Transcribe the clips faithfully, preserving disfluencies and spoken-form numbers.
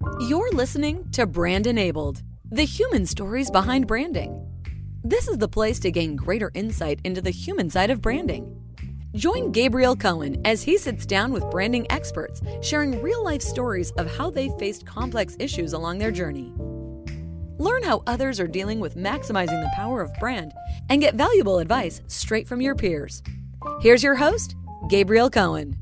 You're listening to Brand Enabled, the human stories behind branding. This is the place to gain greater insight into the human side of branding. Join Gabriel Cohen as he sits down with branding experts, sharing real-life stories of how they faced complex issues along their journey. Learn how others are dealing with maximizing the power of brand and get valuable advice straight from your peers. Here's your host, Gabriel Cohen.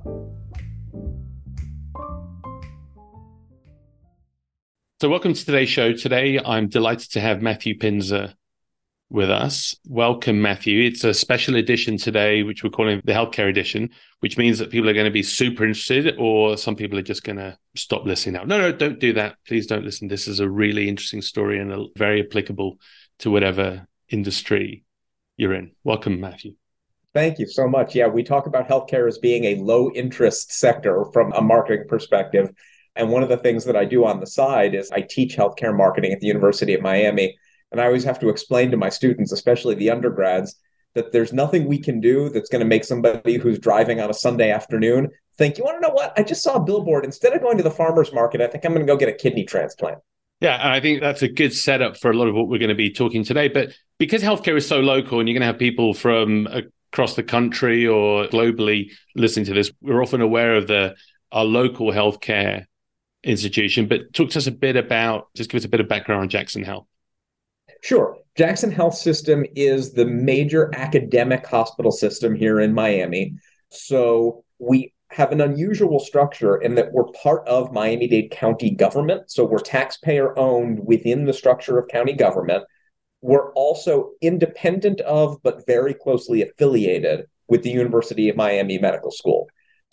So welcome to today's show. Today, I'm delighted to have Matthew Pinzer with us. Welcome, Matthew. It's a special edition today, which we're calling the Healthcare Edition, which means that people are going to be super interested, or some people are just going to stop listening now. No, no, don't do that. Please don't listen. This is a really interesting story and a, very applicable to whatever industry you're in. Welcome, Matthew. Thank you so much. Yeah, we talk about healthcare as being a low-interest sector from a marketing perspective. And one of the things that I do on the side is I teach healthcare marketing at the University of Miami. And I always have to explain to my students, especially the undergrads, that there's nothing we can do that's going to make somebody who's driving on a Sunday afternoon think, you want to know what? I just saw a billboard. Instead of going to the farmer's market, I think I'm going to go get a kidney transplant. Yeah, and I think that's a good setup for a lot of what we're going to be talking today. But because healthcare is so local and you're going to have people from across the country or globally listening to this, we're often aware of the our local healthcare institution. But talk to us a bit about, just give us a bit of background on Jackson Health. Sure. Jackson Health System is the major academic hospital system here in Miami. So we have an unusual structure in that we're part of Miami-Dade County government. So we're taxpayer owned within the structure of county government. We're also independent of, but very closely affiliated with the University of Miami Medical School.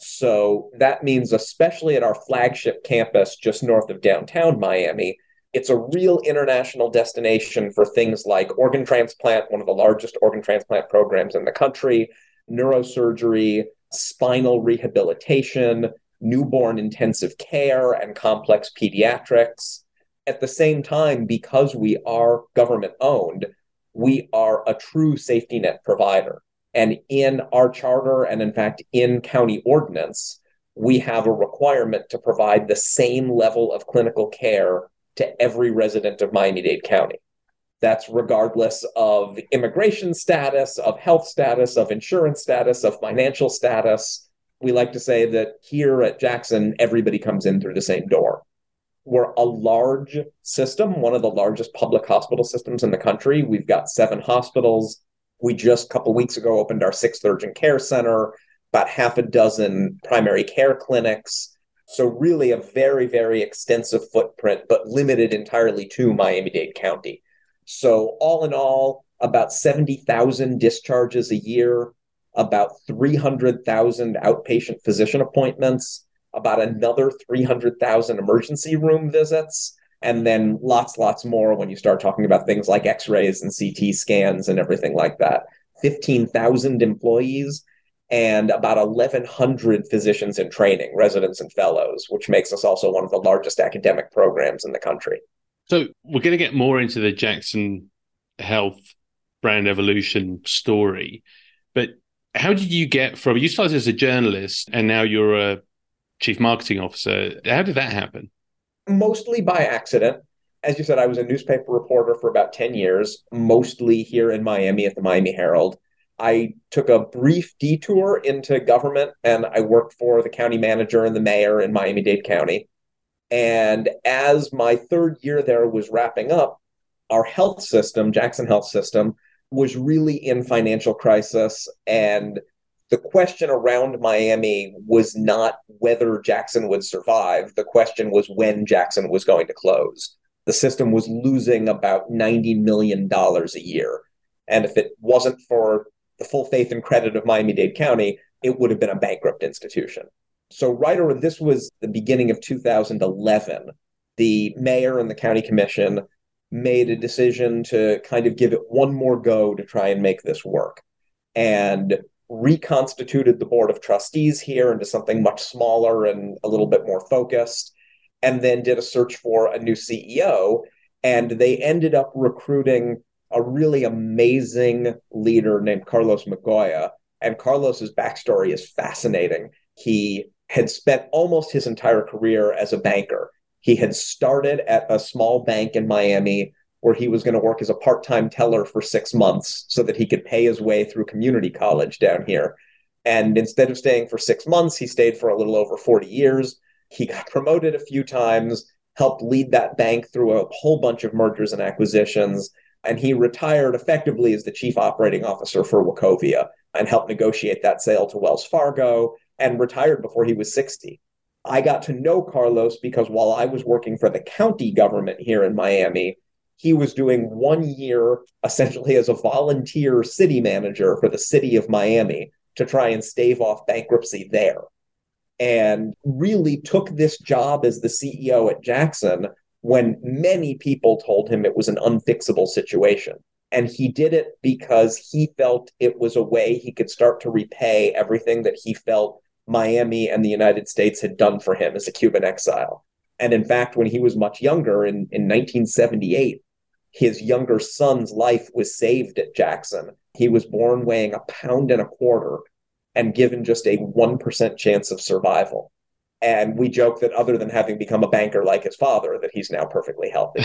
So that means, especially at our flagship campus just north of downtown Miami, it's a real international destination for things like organ transplant, one of the largest organ transplant programs in the country, neurosurgery, spinal rehabilitation, newborn intensive care, and complex pediatrics. At the same time, because we are government owned, we are a true safety net provider. And in our charter, and in fact, in county ordinance, we have a requirement to provide the same level of clinical care to every resident of Miami-Dade County. That's regardless of immigration status, of health status, of insurance status, of financial status. We like to say that here at Jackson, everybody comes in through the same door. We're a large system, one of the largest public hospital systems in the country. We've got seven hospitals. We just a couple weeks ago opened our sixth urgent care center, about half a dozen primary care clinics. So really a very, very extensive footprint, but limited entirely to Miami-Dade County. So all in all, about seventy thousand discharges a year, about three hundred thousand outpatient physician appointments, about another three hundred thousand emergency room visits, and then lots, lots more when you start talking about things like x-rays and C T scans and everything like that. fifteen thousand employees and about eleven hundred physicians in training, residents and fellows, which makes us also one of the largest academic programs in the country. So we're going to get more into the Jackson Health brand evolution story. But how did you get from, you started as a journalist and now you're a chief marketing officer. How did that happen? Mostly by accident. As you said, I was a newspaper reporter for about ten years, mostly here in Miami at the Miami Herald. I took a brief detour into government and I worked for the county manager and the mayor in Miami-Dade County. And as my third year there was wrapping up, our health system, Jackson Health System, was really in financial crisis. And the question around Miami was not whether Jackson would survive. The question was when Jackson was going to close. The system was losing about ninety million dollars a year. And if it wasn't for the full faith and credit of Miami-Dade County, it would have been a bankrupt institution. So right around, this was the beginning of two thousand eleven, the mayor and the county commission made a decision to kind of give it one more go to try and make this work. And reconstituted the board of trustees here into something much smaller and a little bit more focused, and then did a search for a new C E O. And they ended up recruiting a really amazing leader named Carlos Migoya. And Carlos's backstory is fascinating. He had spent almost his entire career as a banker. He had started at a small bank in Miami where he was going to work as a part-time teller for six months so that he could pay his way through community college down here. And instead of staying for six months, he stayed for a little over forty years. He got promoted a few times, helped lead that bank through a whole bunch of mergers and acquisitions. And he retired effectively as the chief operating officer for Wachovia and helped negotiate that sale to Wells Fargo and retired before he was sixty. I got to know Carlos because while I was working for the county government here in Miami, he was doing one year essentially as a volunteer city manager for the city of Miami to try and stave off bankruptcy there. And really took this job as the C E O at Jackson when many people told him it was an unfixable situation. And he did it because he felt it was a way he could start to repay everything that he felt Miami and the United States had done for him as a Cuban exile. And in fact, when he was much younger, in, in nineteen seventy-eight, his younger son's life was saved at Jackson. He was born weighing a pound and a quarter and given just a one percent chance of survival. And we joke that other than having become a banker like his father, that he's now perfectly healthy.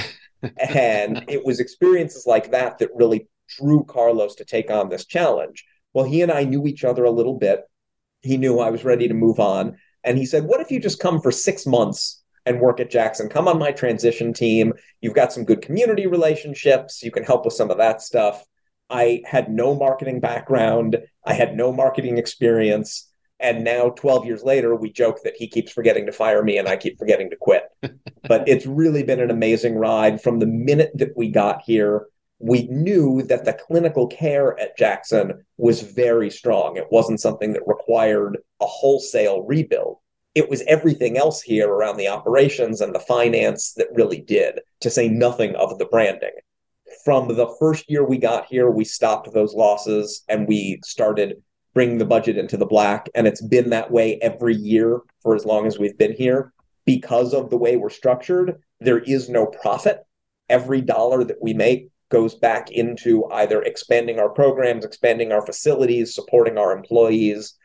And it was experiences like that that really drew Carlos to take on this challenge. Well, he and I knew each other a little bit. He knew I was ready to move on. And he said, what if you just come for six months and work at Jackson? Come on my transition team. You've got some good community relationships. You can help with some of that stuff. I had no marketing background. I had no marketing experience. And now twelve years later, we joke that he keeps forgetting to fire me and I keep forgetting to quit. But it's really been an amazing ride. From the minute that we got here, we knew that the clinical care at Jackson was very strong. It wasn't something that required a wholesale rebuild. It was everything else here around the operations and the finance that really did, to say nothing of the branding. From the first year we got here, we stopped those losses and we started bringing the budget into the black. And it's been that way every year for as long as we've been here. Because of the way we're structured, there is no profit. Every dollar that we make goes back into either expanding our programs, expanding our facilities, supporting our employees.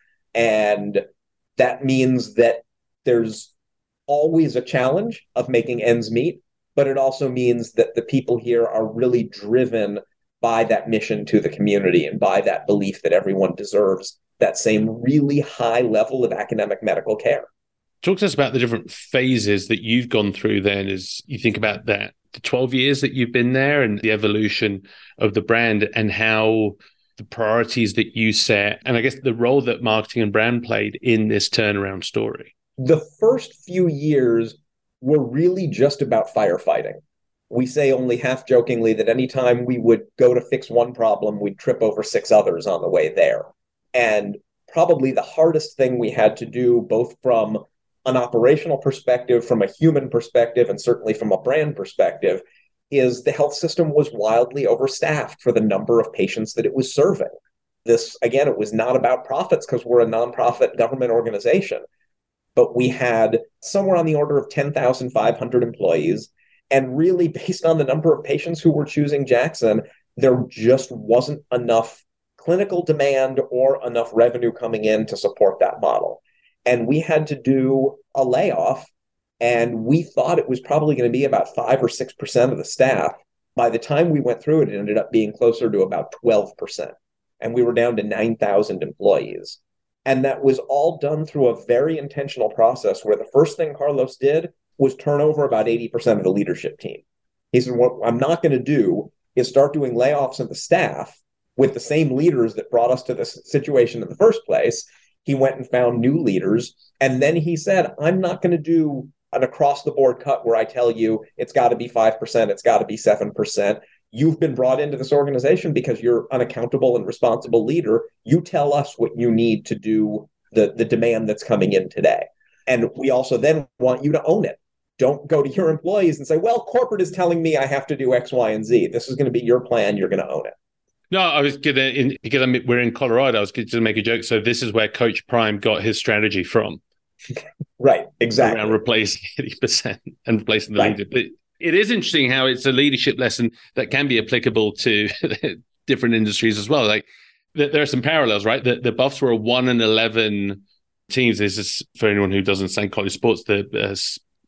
And that means that there's always a challenge of making ends meet, but it also means that the people here are really driven by that mission to the community and by that belief that everyone deserves that same really high level of academic medical care. Talk to us about the different phases that you've gone through then as you think about that, the twelve years that you've been there and the evolution of the brand and how the priorities that you set, and I guess the role that marketing and brand played in this turnaround story. The first few years were really just about firefighting. We say only half jokingly that anytime we would go to fix one problem, we'd trip over six others on the way there. And probably the hardest thing we had to do, both from an operational perspective, from a human perspective, and certainly from a brand perspective, is the health system was wildly overstaffed for the number of patients that it was serving. This, again, it was not about profits because we're a nonprofit government organization, but we had somewhere on the order of ten thousand five hundred employees. And really, based on the number of patients who were choosing Jackson, there just wasn't enough clinical demand or enough revenue coming in to support that model. And we had to do a layoff, and we thought it was probably going to be about five or six percent of the staff. By the time we went through it, it ended up being closer to about twelve percent. And we were down to nine thousand employees. And that was all done through a very intentional process where the first thing Carlos did was turn over about eighty percent of the leadership team. He said, what I'm not going to do is start doing layoffs of the staff with the same leaders that brought us to this situation in the first place. He went and found new leaders. And then he said, I'm not going to do an across-the-board cut where I tell you it's got to be five percent, it's got to be seven percent. You've been brought into this organization because you're an accountable and responsible leader. You tell us what you need to do the, the demand that's coming in today. And we also then want you to own it. Don't go to your employees and say, well, corporate is telling me I have to do X, Y, and Z. This is going to be your plan. You're going to own it. No, I was going to, because I'm, we're in Colorado, I was going to make a joke. So this is where Coach Prime got his strategy from. Right, exactly. Around replacing eighty percent and replacing the right. leader. But it is interesting how it's a leadership lesson that can be applicable to different industries as well. Like there are some parallels, right? The, the Buffs were a one and eleven teams. This is for anyone who doesn't understand college sports. The uh,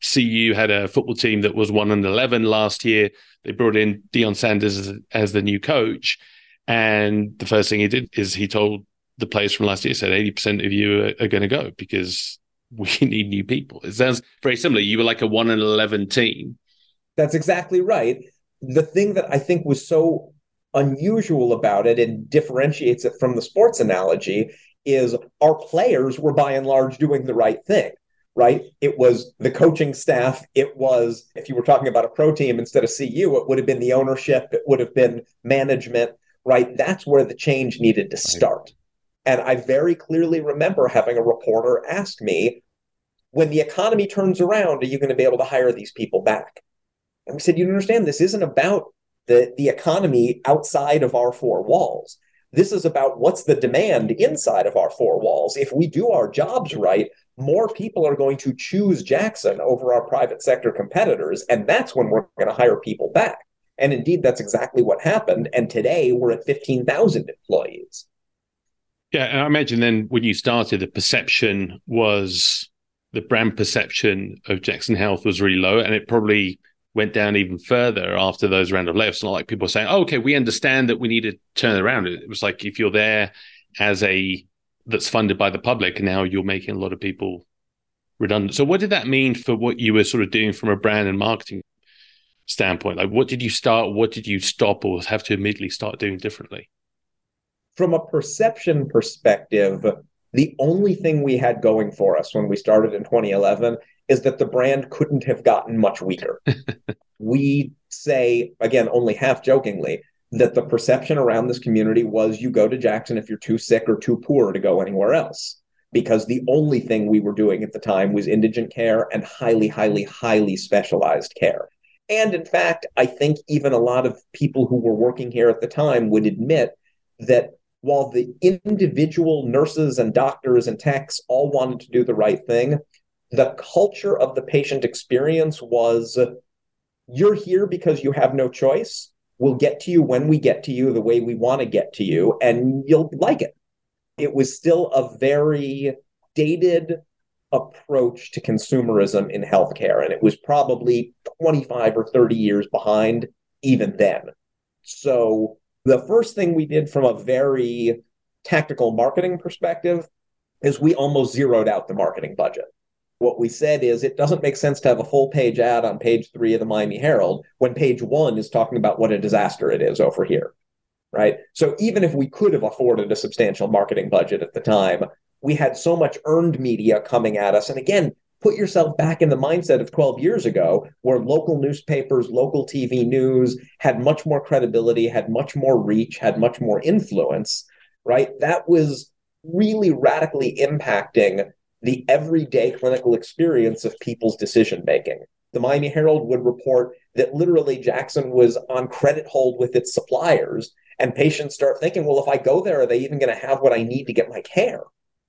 C U had a football team that was one and eleven last year. They brought in Deion Sanders as, as the new coach. And the first thing he did is he told the players from last year, said eighty percent of you are, are going to go because we need new people. It sounds very similar. You were like a one and eleven team. That's exactly right. The thing that I think was so unusual about it and differentiates it from the sports analogy is our players were by and large doing the right thing, right? It was the coaching staff. It was, if you were talking about a pro team instead of C U, it would have been the ownership. It would have been management, right? That's where the change needed to start. And I very clearly remember having a reporter ask me, when the economy turns around, are you going to be able to hire these people back? And we said, you understand, this isn't about the, the economy outside of our four walls. This is about what's the demand inside of our four walls. If we do our jobs right, more people are going to choose Jackson over our private sector competitors. And that's when we're going to hire people back. And indeed, that's exactly what happened. And today we're at fifteen thousand employees. Yeah, and I imagine then when you started, the perception was, the brand perception of Jackson Health was really low, and it probably went down even further after those round of layoffs. It's not like people saying, oh, okay, we understand that we need to turn it around. It was like if you're there as a, that's funded by the public, and now you're making a lot of people redundant. So what did that mean for what you were sort of doing from a brand and marketing standpoint? Like what did you start, what did you stop or have to immediately start doing differently? From a perception perspective, the only thing we had going for us when we started in twenty eleven is that the brand couldn't have gotten much weaker. We say, again, only half jokingly, that the perception around this community was you go to Jackson if you're too sick or too poor to go anywhere else. Because the only thing we were doing at the time was indigent care and highly, highly, highly specialized care. And in fact, I think even a lot of people who were working here at the time would admit that while the individual nurses and doctors and techs all wanted to do the right thing, the culture of the patient experience was, you're here because you have no choice. We'll get to you when we get to you the way we want to get to you, and you'll like it. It was still a very dated approach to consumerism in healthcare, and it was probably twenty-five or thirty years behind even then. So the first thing we did from a very tactical marketing perspective is we almost zeroed out the marketing budget. What we said is it doesn't make sense to have a full page ad on page three of the Miami Herald when page one is talking about what a disaster it is over here, right? So even if we could have afforded a substantial marketing budget at the time, we had so much earned media coming at us. And again, put yourself back in the mindset of twelve years ago, where local newspapers, local T V news had much more credibility, had much more reach, had much more influence, right? That was really radically impacting the everyday clinical experience of people's decision-making. The Miami Herald would report that literally Jackson was on credit hold with its suppliers, and patients start thinking, well, if I go there, are they even going to have what I need to get my care?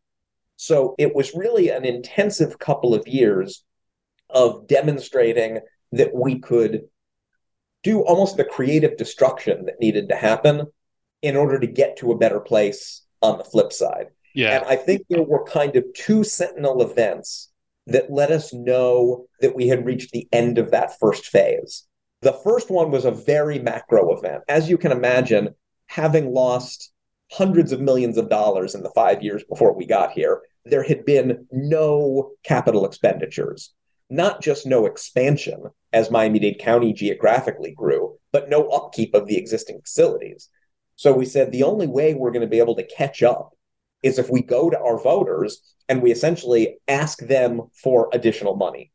So it was really an intensive couple of years of demonstrating that we could do almost the creative destruction that needed to happen in order to get to a better place on the flip side. Yeah. And I think there were kind of two sentinel events that let us know that we had reached the end of that first phase. The first one was a very macro event. As you can imagine, having lost hundreds of millions of dollars in the five years before we got here, there had been no capital expenditures, not just no expansion as Miami-Dade County geographically grew, but no upkeep of the existing facilities. So we said the only way we're going to be able to catch up is if we go to our voters and we essentially ask them for additional money.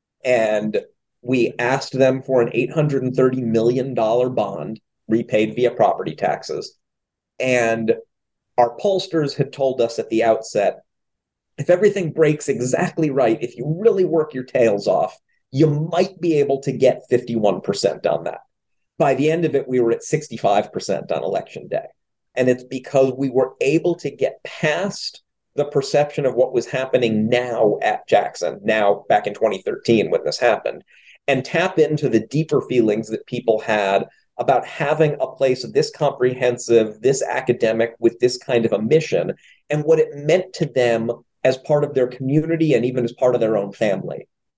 And we asked them for an eight hundred thirty million dollars bond repaid via property taxes. And our pollsters had told us at the outset, if everything breaks exactly right, if you really work your tails off, you might be able to get fifty-one percent on that. By the end of it, we were at sixty-five percent on election day. And it's because we were able to get past the perception of what was happening now at Jackson, now back in twenty thirteen when this happened, and tap into the deeper feelings that people had about having a place this comprehensive, this academic, with this kind of a mission, and what it meant to them as part of their community and even as part of their own family.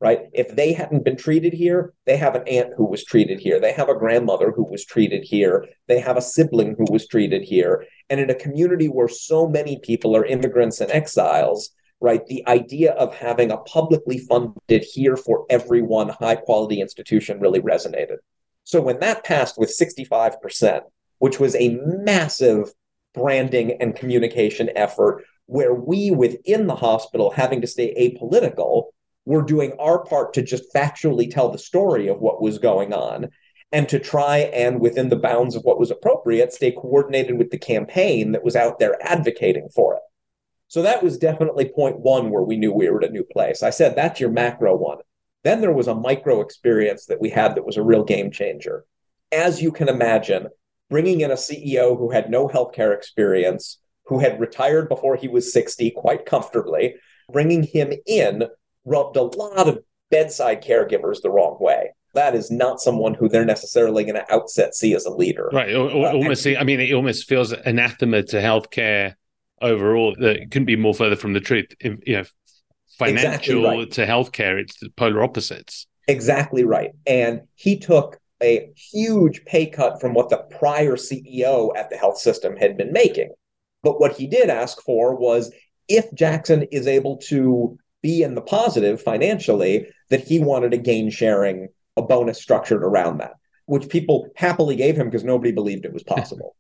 right? If they hadn't been treated here, they have an aunt who was treated here. They have a grandmother who was treated here. They have a sibling who was treated here. And in a community where so many people are immigrants and exiles, right, the idea of having a publicly funded here for everyone high quality institution really resonated. So when that passed with sixty-five percent, which was a massive branding and communication effort where we within the hospital, having to stay apolitical, were doing our part to just factually tell the story of what was going on and to try and, within the bounds of what was appropriate, stay coordinated with the campaign that was out there advocating for it. So that was definitely point one where we knew we were at a new place. I said, that's your macro one. Then there was a micro experience that we had that was a real game changer. As you can imagine, bringing in a C E O who had no healthcare experience, who had retired before he was sixty quite comfortably, bringing him in rubbed a lot of bedside caregivers the wrong way. That is not someone who they're necessarily going to outset see as a leader. Right. Or, or uh, almost, and, I mean, it almost feels anathema to healthcare overall. That it couldn't be more further from the truth. You know, financial exactly right. to healthcare, it's the polar opposites. Exactly right. And he took a huge pay cut from what the prior C E O at the health system had been making. But what he did ask for was, if Jackson is able to be in the positive financially, that he wanted a gain sharing, a bonus structured around that, which people happily gave him because nobody believed it was possible.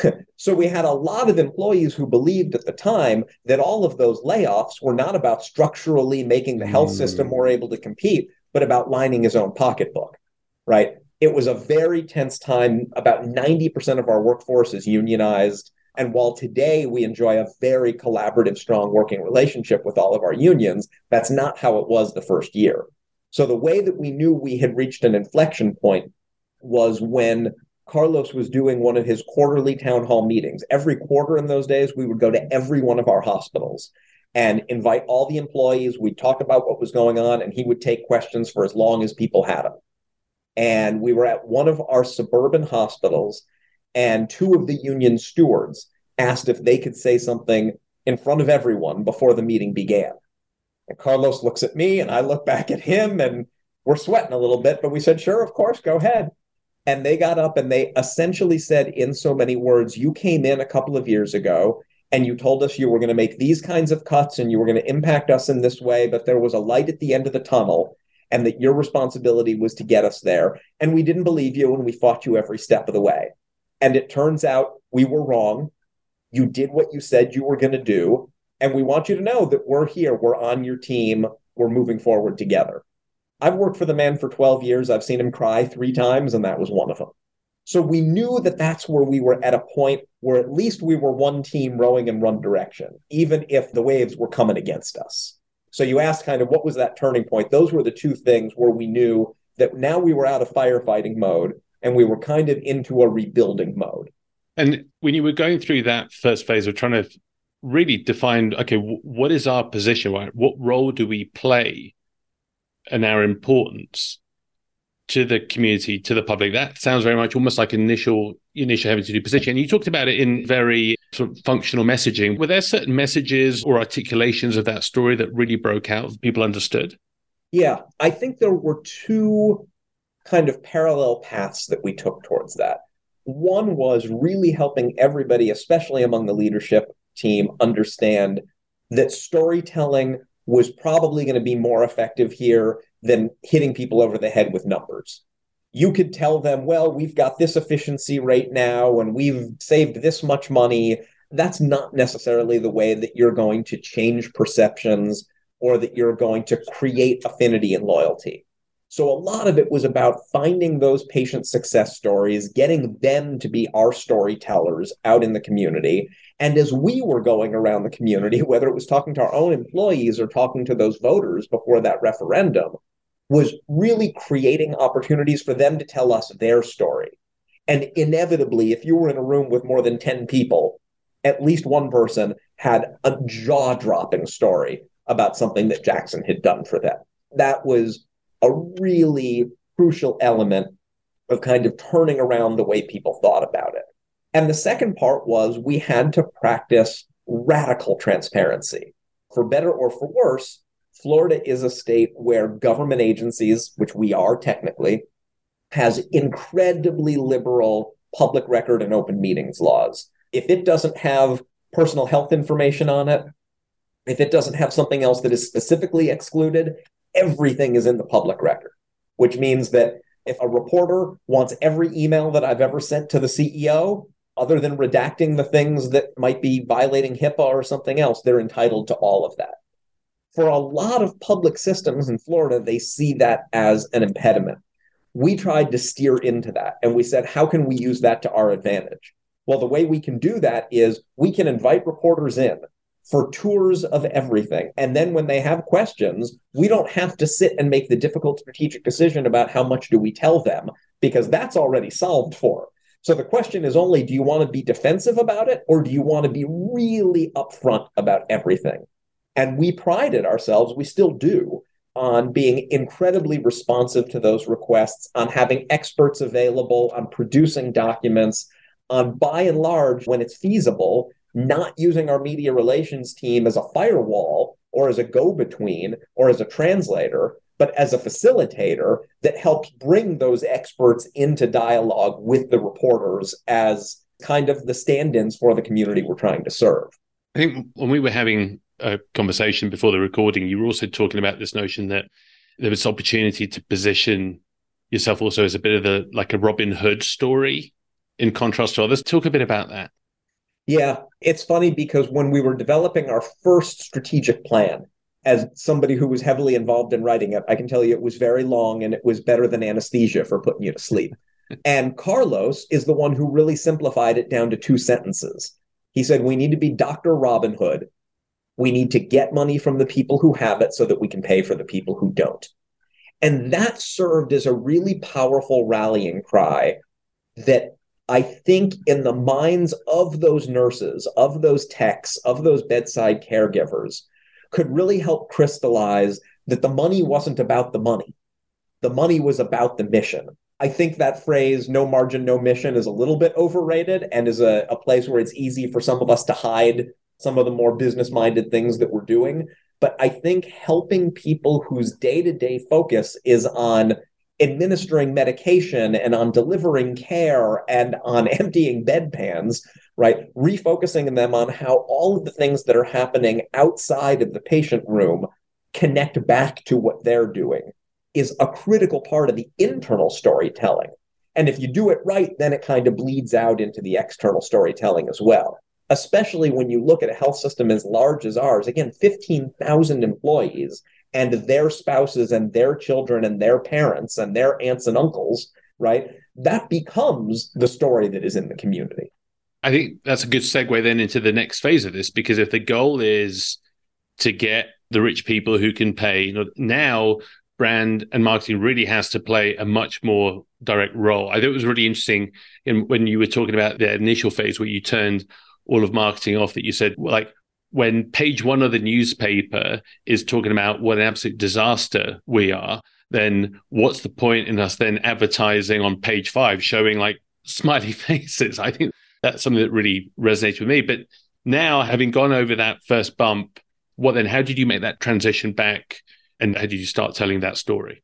So we had a lot of employees who believed at the time that all of those layoffs were not about structurally making the health system more able to compete, but about lining his own pocketbook, right? It was a very tense time. About ninety percent of our workforce is unionized. And while today we enjoy a very collaborative, strong working relationship with all of our unions, that's not how it was the first year. So the way that we knew we had reached an inflection point was when Carlos was doing one of his quarterly town hall meetings. Every quarter in those days, we would go to every one of our hospitals and invite all the employees. We'd talk about what was going on, and he would take questions for as long as people had them. And we were at one of our suburban hospitals, and two of the union stewards asked if they could say something in front of everyone before the meeting began. And Carlos looks at me, and I look back at him, and we're sweating a little bit, but we said, sure, of course, go ahead. And they got up and they essentially said in so many words, you came in a couple of years ago and you told us you were going to make these kinds of cuts and you were going to impact us in this way, but there was a light at the end of the tunnel and that your responsibility was to get us there. And we didn't believe you and we fought you every step of the way. And it turns out we were wrong. You did what you said you were going to do. And we want you to know that we're here. We're on your team. We're moving forward together. I've worked for the man for twelve years. I've seen him cry three times, and that was one of them. So we knew that that's where we were at a point where at least we were one team rowing in one direction, even if the waves were coming against us. So you asked kind of what was that turning point? Those were the two things where we knew that now we were out of firefighting mode and we were kind of into a rebuilding mode. And when you were going through that first phase of trying to really define, okay, w- what is our position? Right? What role do we play and our importance to the community, to the public? That sounds very much almost like initial initial having to do position. And you talked about it in very sort of functional messaging. Were there certain messages or articulations of that story that really broke out, people understood? Yeah, I think there were two kind of parallel paths that we took towards that. One was really helping everybody, especially among the leadership team, understand that storytelling was probably going to be more effective here than hitting people over the head with numbers. You could tell them, well, we've got this efficiency rate now and we've saved this much money. That's not necessarily the way that you're going to change perceptions or that you're going to create affinity and loyalty. So a lot of it was about finding those patient success stories, getting them to be our storytellers out in the community. And as we were going around the community, whether it was talking to our own employees or talking to those voters before that referendum, was really creating opportunities for them to tell us their story. And inevitably, if you were in a room with more than ten people, at least one person had a jaw-dropping story about something that Jackson had done for them. That was a really crucial element of kind of turning around the way people thought about it. And the second part was we had to practice radical transparency. For better or for worse, Florida is a state where government agencies, which we are technically, has incredibly liberal public record and open meetings laws. If it doesn't have personal health information on it, if it doesn't have something else that is specifically excluded, everything is in the public record, which means that if a reporter wants every email that I've ever sent to the C E O, other than redacting the things that might be violating HIPAA or something else, they're entitled to all of that. For a lot of public systems in Florida, they see that as an impediment. We tried to steer into that, and we said, how can we use that to our advantage? Well, the way we can do that is we can invite reporters in for tours of everything. And then when they have questions, we don't have to sit and make the difficult strategic decision about how much do we tell them, because that's already solved for. So the question is only, do you want to be defensive about it, or do you want to be really upfront about everything? And we prided ourselves, we still do, on being incredibly responsive to those requests, on having experts available, on producing documents, on by and large, when it's feasible, not using our media relations team as a firewall or as a go-between or as a translator, but as a facilitator that helps bring those experts into dialogue with the reporters as kind of the stand-ins for the community we're trying to serve. I think when we were having a conversation before the recording, you were also talking about this notion that there was opportunity to position yourself also as a bit of a like a Robin Hood story in contrast to others. Talk a bit about that. Yeah, it's funny because when we were developing our first strategic plan, as somebody who was heavily involved in writing it, I can tell you it was very long and it was better than anesthesia for putting you to sleep. And Carlos is the one who really simplified it down to two sentences. He said, we need to be Doctor Robin Hood. We need to get money from the people who have it so that we can pay for the people who don't. And that served as a really powerful rallying cry that I think in the minds of those nurses, of those techs, of those bedside caregivers, could really help crystallize that the money wasn't about the money. The money was about the mission. I think that phrase, no margin, no mission, is a little bit overrated and is a, a place where it's easy for some of us to hide some of the more business-minded things that we're doing. But I think helping people whose day-to-day focus is on administering medication and on delivering care and on emptying bedpans, right? Refocusing them on how all of the things that are happening outside of the patient room connect back to what they're doing is a critical part of the internal storytelling. And if you do it right, then it kind of bleeds out into the external storytelling as well, especially when you look at a health system as large as ours. Again, fifteen thousand employees and their spouses and their children and their parents and their aunts and uncles, right? That becomes the story that is in the community. I think that's a good segue then into the next phase of this, because if the goal is to get the rich people who can pay, you know, now brand and marketing really has to play a much more direct role. I thought it was really interesting in, when you were talking about the initial phase where you turned all of marketing off, that you said, like, when page one of the newspaper is talking about what an absolute disaster we are, then what's the point in us then advertising on page five, showing like smiley faces? I think that's something that really resonates with me. But now, having gone over that first bump, what then, how did you make that transition back and how did you start telling that story?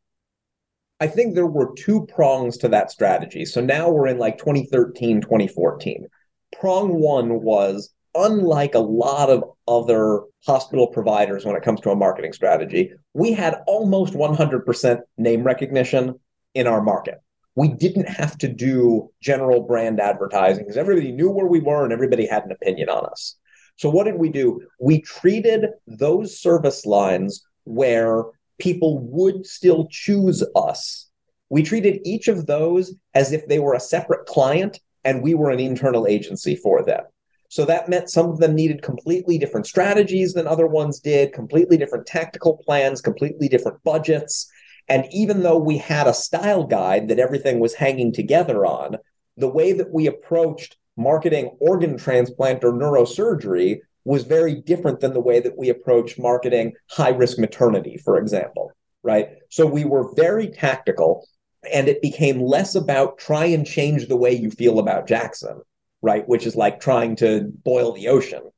I think there were two prongs to that strategy. So now we're in like twenty thirteen, twenty fourteen. Prong one was, unlike a lot of other hospital providers when it comes to a marketing strategy, we had almost one hundred percent name recognition in our market. We didn't have to do general brand advertising because everybody knew where we were and everybody had an opinion on us. So what did we do? We treated those service lines where people would still choose us. We treated each of those as if they were a separate client and we were an internal agency for them. So that meant some of them needed completely different strategies than other ones did, completely different tactical plans, completely different budgets. And even though we had a style guide that everything was hanging together on, the way that we approached marketing organ transplant or neurosurgery was very different than the way that we approached marketing high-risk maternity, for example, right? So we were very tactical, and it became less about try and change the way you feel about Jackson, right? Which is like trying to boil the ocean.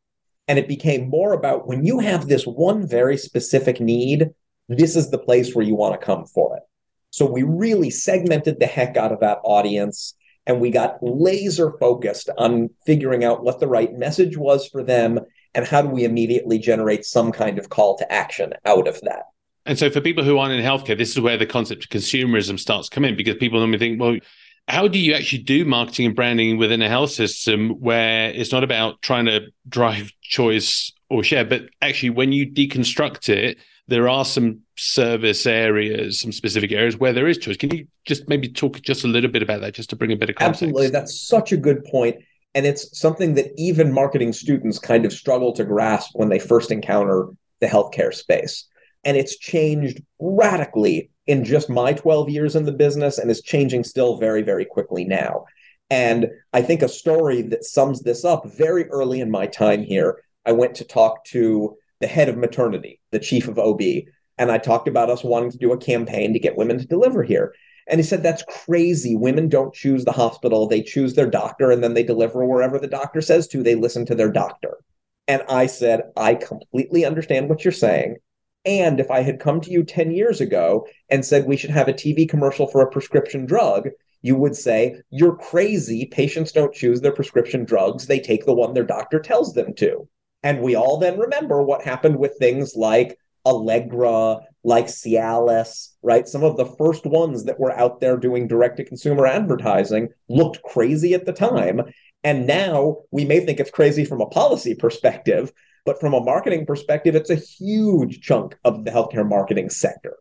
And it became more about when you have this one very specific need, this is the place where you want to come for it. So we really segmented the heck out of that audience, and we got laser focused on figuring out what the right message was for them and how do we immediately generate some kind of call to action out of that. And so for people who aren't in healthcare, this is where the concept of consumerism starts to come in, because people normally think, well, how do you actually do marketing and branding within a health system where it's not about trying to drive choice or share, but actually when you deconstruct it, there are some service areas, some specific areas where there is choice. Can you just maybe talk just a little bit about that, just to bring a bit of context? Absolutely. That's such a good point. And it's something that even marketing students kind of struggle to grasp when they first encounter the healthcare space. And it's changed radically in just my twelve years in the business, and is changing still very, very quickly now. And I think a story that sums this up, very early in my time here, I went to talk to the head of maternity, the chief of O B, and I talked about us wanting to do a campaign to get women to deliver here. And he said, that's crazy. Women don't choose the hospital. They choose their doctor, and then they deliver wherever the doctor says to. They listen to their doctor. And I said, I completely understand what you're saying. And if I had come to you ten years ago and said we should have a T V commercial for a prescription drug, you would say, you're crazy. Patients don't choose their prescription drugs. They take the one their doctor tells them to. And we all then remember what happened with things like Allegra, like Cialis, right? Some of the first ones that were out there doing direct-to-consumer advertising looked crazy at the time. And now we may think it's crazy from a policy perspective, but from a marketing perspective, it's a huge chunk of the healthcare marketing sector.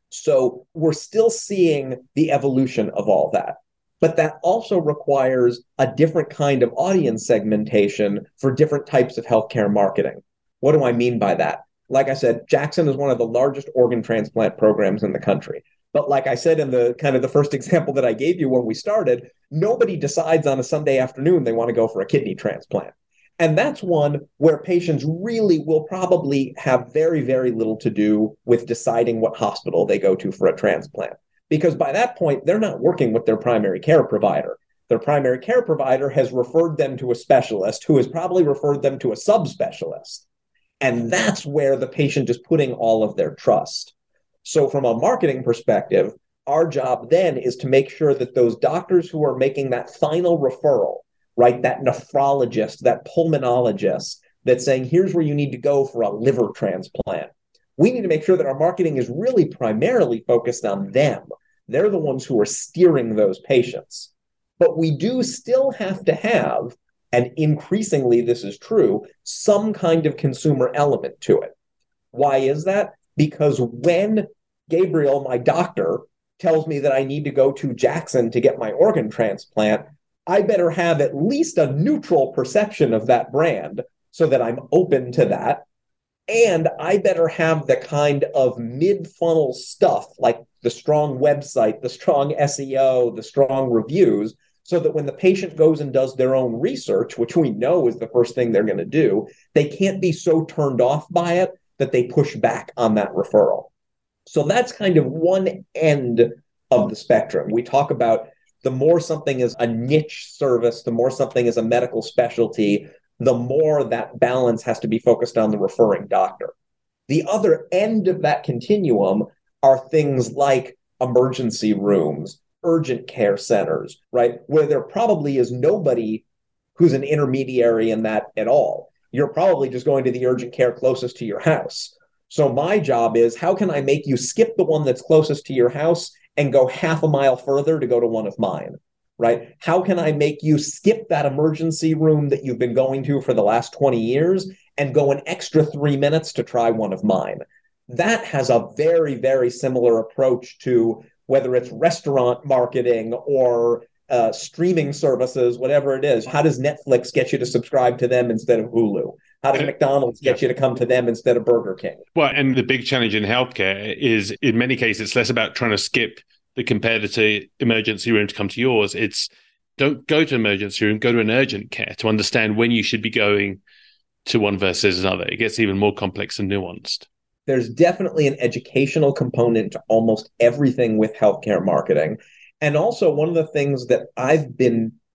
So we're still seeing the evolution of all that. But that also requires a different kind of audience segmentation for different types of healthcare marketing. What do I mean by that? Like I said, Jackson is one of the largest organ transplant programs in the country. But like I said in the kind of the first example that I gave you when we started, nobody decides on a Sunday afternoon they want to go for a kidney transplant. And that's one where patients really will probably have very, very little to do with deciding what hospital they go to for a transplant. Because by that point, they're not working with their primary care provider. Their primary care provider has referred them to a specialist who has probably referred them to a subspecialist. And that's where the patient is putting all of their trust. So from a marketing perspective, our job then is to make sure that those doctors who are making that final referral, right, that nephrologist, that pulmonologist that's saying, here's where you need to go for a liver transplant. We need to make sure that our marketing is really primarily focused on them. They're the ones who are steering those patients. But we do still have to have, and increasingly this is true, some kind of consumer element to it. Why is that? Because when Gabriel, my doctor, tells me that I need to go to Jackson to get my organ transplant, I better have at least a neutral perception of that brand so that I'm open to that. And I better have the kind of mid-funnel stuff, like the strong website, the strong S E O, the strong reviews, so that when the patient goes and does their own research, which we know is the first thing they're going to do, they can't be so turned off by it that they push back on that referral. So that's kind of one end of the spectrum. We talk about the more something is a niche service, the more something is a medical specialty, the more that balance has to be focused on the referring doctor. The other end of that continuum are things like emergency rooms, urgent care centers, right? Where there probably is nobody who's an intermediary in that at all. You're probably just going to the urgent care closest to your house. So my job is, how can I make you skip the one that's closest to your house and go half a mile further to go to one of mine? Right? How can I make you skip that emergency room that you've been going to for the last twenty years and go an extra three minutes to try one of mine? That has a very, very similar approach to whether it's restaurant marketing or uh, streaming services, whatever it is. How does Netflix get you to subscribe to them instead of Hulu? How does McDonald's get yeah. you to come to them instead of Burger King? Well, and the big challenge in healthcare is, in many cases, it's less about trying to skip the competitor emergency room to come to yours. It's don't go to emergency room, go to an urgent care to understand when you should be going to one versus another. It gets even more complex and nuanced. There's definitely an educational component to almost everything with healthcare marketing. And also one of the things that I've been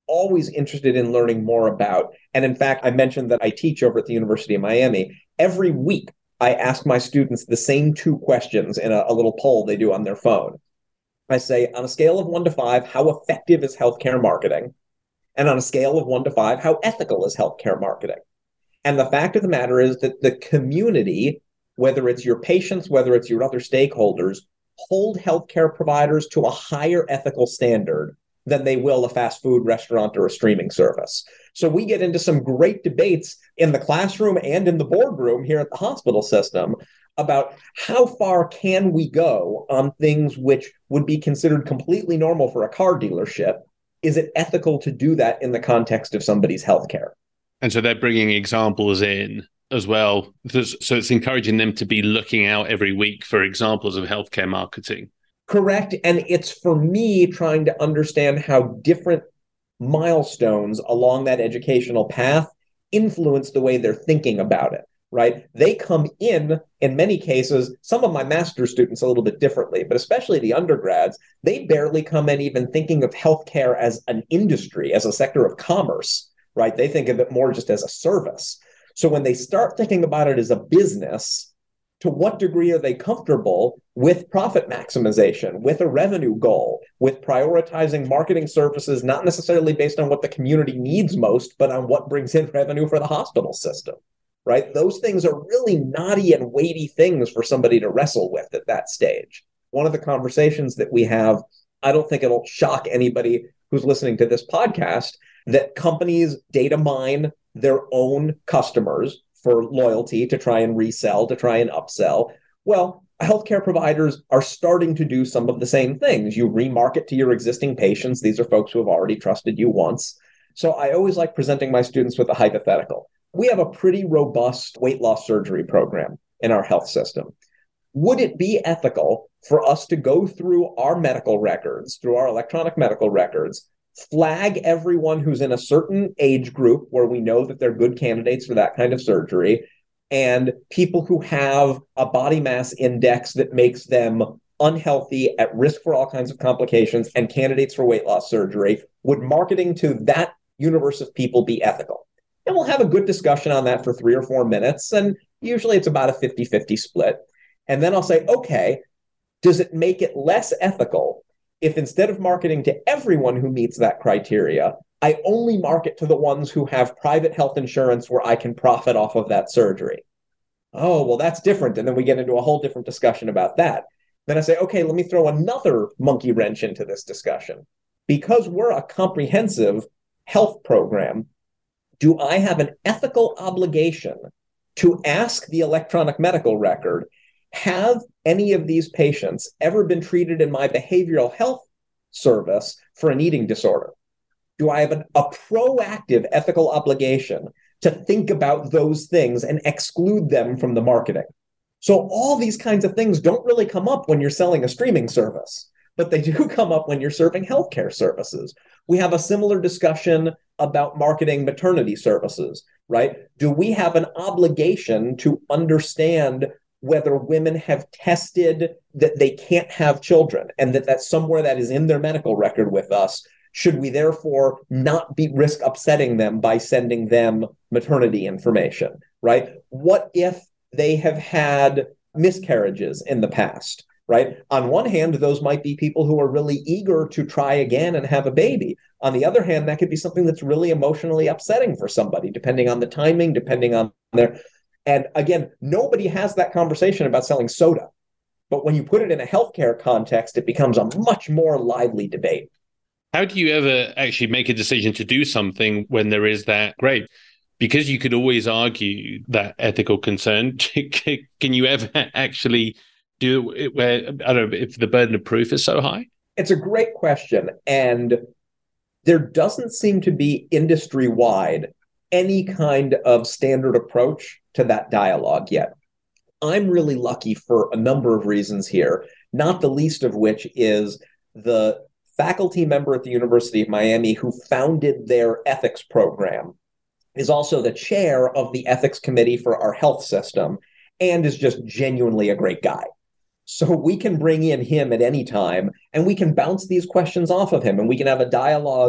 always interested in learning more about. And in fact, I mentioned that I teach over at the University of Miami. Every week, I ask my students the same two questions in a, a little poll they do on their phone. I say, on a scale of one to five, how effective is healthcare marketing? And on a scale of one to five, how ethical is healthcare marketing? And the fact of the matter is that the community, whether it's your patients, whether it's your other stakeholders, hold healthcare providers to a higher ethical standard than they will a fast food restaurant or a streaming service. So we get into some great debates in the classroom and in the boardroom here at the hospital system about how far can we go on things which would be considered completely normal for a car dealership. Is it ethical to do that in the context of somebody's healthcare? And so they're bringing examples in as well. So it's encouraging them to be looking out every week for examples of healthcare marketing. Correct. And it's for me trying to understand how different milestones along that educational path influence the way they're thinking about it, right? They come in, in many cases, some of my master's students a little bit differently, but especially the undergrads, they barely come in even thinking of healthcare as an industry, as a sector of commerce, right? They think of it more just as a service. So when they start thinking about it as a business, to what degree are they comfortable with profit maximization, with a revenue goal, with prioritizing marketing services, not necessarily based on what the community needs most, but on what brings in revenue for the hospital system, right? Those things are really knotty and weighty things for somebody to wrestle with at that stage. One of the conversations that we have, I don't think it'll shock anybody who's listening to this podcast, that companies data mine their own customers for loyalty to try and resell, to try and upsell. Well, healthcare providers are starting to do some of the same things. You remarket to your existing patients. These are folks who have already trusted you once. So I always like presenting my students with a hypothetical. We have a pretty robust weight loss surgery program in our health system. Would it be ethical for us to go through our medical records, through our electronic medical records, flag everyone who's in a certain age group where we know that they're good candidates for that kind of surgery, and people who have a body mass index that makes them unhealthy, at risk for all kinds of complications, and candidates for weight loss surgery? Would marketing to that universe of people be ethical? And we'll have a good discussion on that for three or four minutes, and usually it's about a fifty-fifty split. And then I'll say, okay, does it make it less ethical if instead of marketing to everyone who meets that criteria, I only market to the ones who have private health insurance where I can profit off of that surgery? Oh, well, that's different. And then we get into a whole different discussion about that. Then I say, okay, let me throw another monkey wrench into this discussion. Because we're a comprehensive health program, do I have an ethical obligation to ask the electronic medical record, have any of these patients ever been treated in my behavioral health service for an eating disorder? Do I have an, a proactive ethical obligation to think about those things and exclude them from the marketing? So all these kinds of things don't really come up when you're selling a streaming service, but they do come up when you're serving healthcare services. We have a similar discussion about marketing maternity services, right? Do we have an obligation to understand whether women have tested that they can't have children and that that's somewhere that is in their medical record with us? Should we therefore not be risk upsetting them by sending them maternity information, right? What if they have had miscarriages in the past, right? On one hand, those might be people who are really eager to try again and have a baby. On the other hand, that could be something that's really emotionally upsetting for somebody, depending on the timing, depending on their... And again, nobody has that conversation about selling soda. But when you put it in a healthcare context, it becomes a much more lively debate. How do you ever actually make a decision to do something when there is that? Great. Because you could always argue that ethical concern. Can you ever actually do it where, I don't know, if the burden of proof is so high? It's a great question. And there doesn't seem to be industry-wide any kind of standard approach to that dialogue yet. I'm really lucky for a number of reasons here, not the least of which is the faculty member at the University of Miami who founded their ethics program is also the chair of the ethics committee for our health system and is just genuinely a great guy. So we can bring in him at any time and we can bounce these questions off of him and we can have a dialogue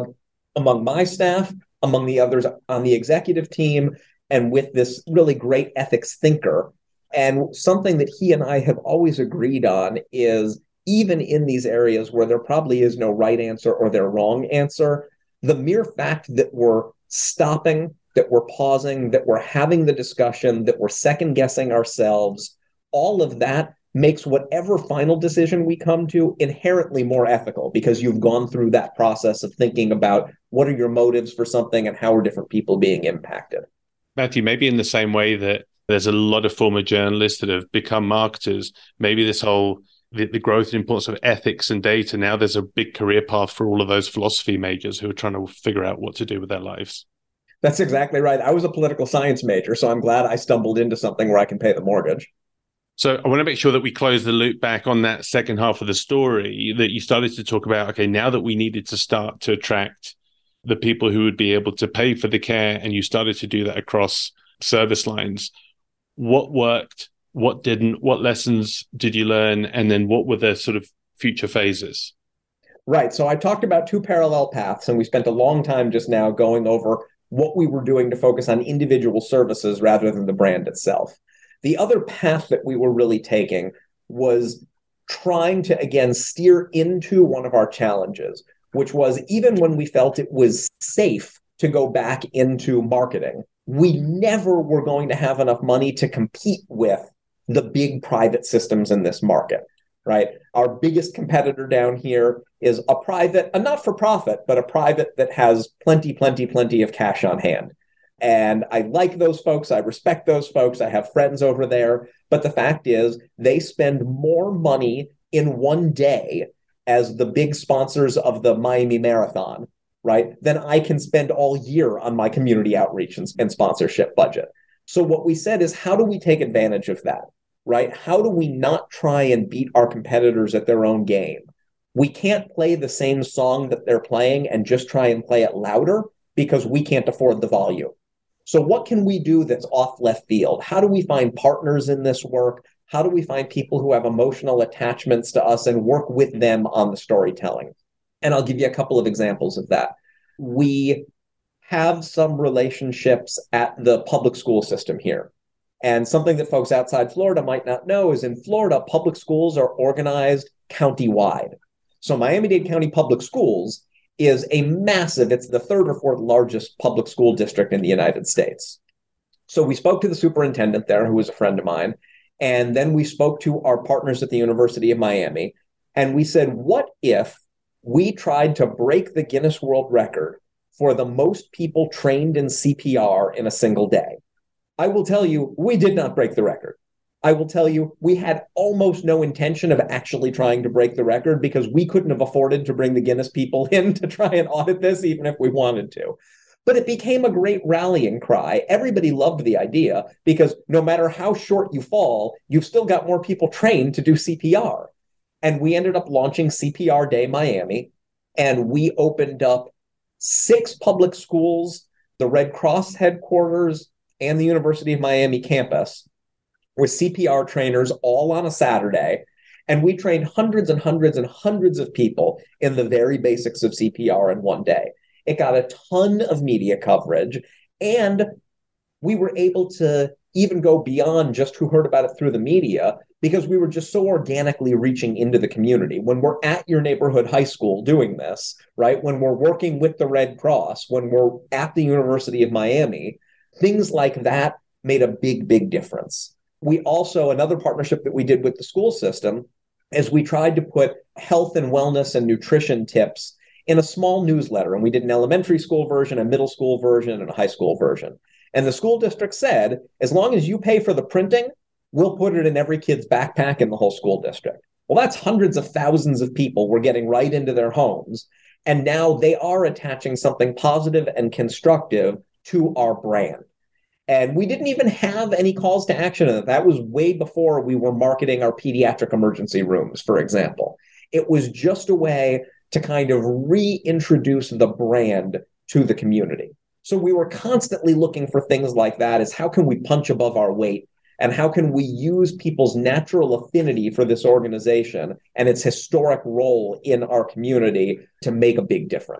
among my staff, among the others on the executive team, and with this really great ethics thinker. And something that he and I have always agreed on is, even in these areas where there probably is no right answer or their wrong answer, the mere fact that we're stopping, that we're pausing, that we're having the discussion, that we're second guessing ourselves, all of that makes whatever final decision we come to inherently more ethical, because you've gone through that process of thinking about what are your motives for something and how are different people being impacted. Matthew, maybe in the same way that there's a lot of former journalists that have become marketers, maybe this whole the, the growth and importance of ethics and data, now there's a big career path for all of those philosophy majors who are trying to figure out what to do with their lives. That's exactly right. I was a political science major, so I'm glad I stumbled into something where I can pay the mortgage. So I want to make sure that we close the loop back on that second half of the story that you started to talk about. Okay, now that we needed to start to attract the people who would be able to pay for the care, and you started to do that across service lines. What worked? What didn't? What lessons did you learn? And then what were the sort of future phases? Right. So I talked about two parallel paths, and we spent a long time just now going over what we were doing to focus on individual services rather than the brand itself. The other path that we were really taking was trying to, again, steer into one of our challenges, which was, even when we felt it was safe to go back into marketing, we never were going to have enough money to compete with the big private systems in this market, right? Our biggest competitor down here is a private, a not-for-profit, but a private that has plenty, plenty, plenty of cash on hand. And I like those folks. I respect those folks. I have friends over there. But the fact is, they spend more money in one day as the big sponsors of the Miami Marathon, right, than I can spend all year on my community outreach and, and sponsorship budget. So what we said is, how do we take advantage of that, right? How do we not try and beat our competitors at their own game? We can't play the same song that they're playing and just try and play it louder, because we can't afford the volume. So what can we do that's off left field? How do we find partners in this work? How do we find people who have emotional attachments to us and work with them on the storytelling? And I'll give you a couple of examples of that. We have some relationships at the public school system here. And something that folks outside Florida might not know is, in Florida, public schools are organized county-wide. So Miami-Dade County Public Schools is a massive, it's the third or fourth largest public school district in the United States. So we spoke to the superintendent there, who was a friend of mine, and then we spoke to our partners at the University of Miami, and we said, what if we tried to break the Guinness World Record for the most people trained in C P R in a single day? I will tell you, we did not break the record. I will tell you, we had almost no intention of actually trying to break the record, because we couldn't have afforded to bring the Guinness people in to try and audit this, even if we wanted to. But it became a great rallying cry. Everybody loved the idea, because no matter how short you fall, you've still got more people trained to do C P R. And we ended up launching C P R Day Miami, and we opened up six public schools, the Red Cross headquarters, and the University of Miami campus, with C P R trainers all on a Saturday. And we trained hundreds and hundreds and hundreds of people in the very basics of C P R in one day. It got a ton of media coverage, and we were able to even go beyond just who heard about it through the media, because we were just so organically reaching into the community. When we're at your neighborhood high school doing this, right? When we're working with the Red Cross, when we're at the University of Miami, things like that made a big, big difference. We also, another partnership that we did with the school system, is we tried to put health and wellness and nutrition tips in a small newsletter. And we did an elementary school version, a middle school version, and a high school version. And the school district said, as long as you pay for the printing, we'll put it in every kid's backpack in the whole school district. Well, that's hundreds of thousands of people we're getting right into their homes. And now they are attaching something positive and constructive to our brand. And we didn't even have any calls to action in it. That was way before we were marketing our pediatric emergency rooms, for example. It was just a way to kind of reintroduce the brand to the community. So we were constantly looking for things like that, as how can we punch above our weight, and how can we use people's natural affinity for this organization and its historic role in our community to make a big difference.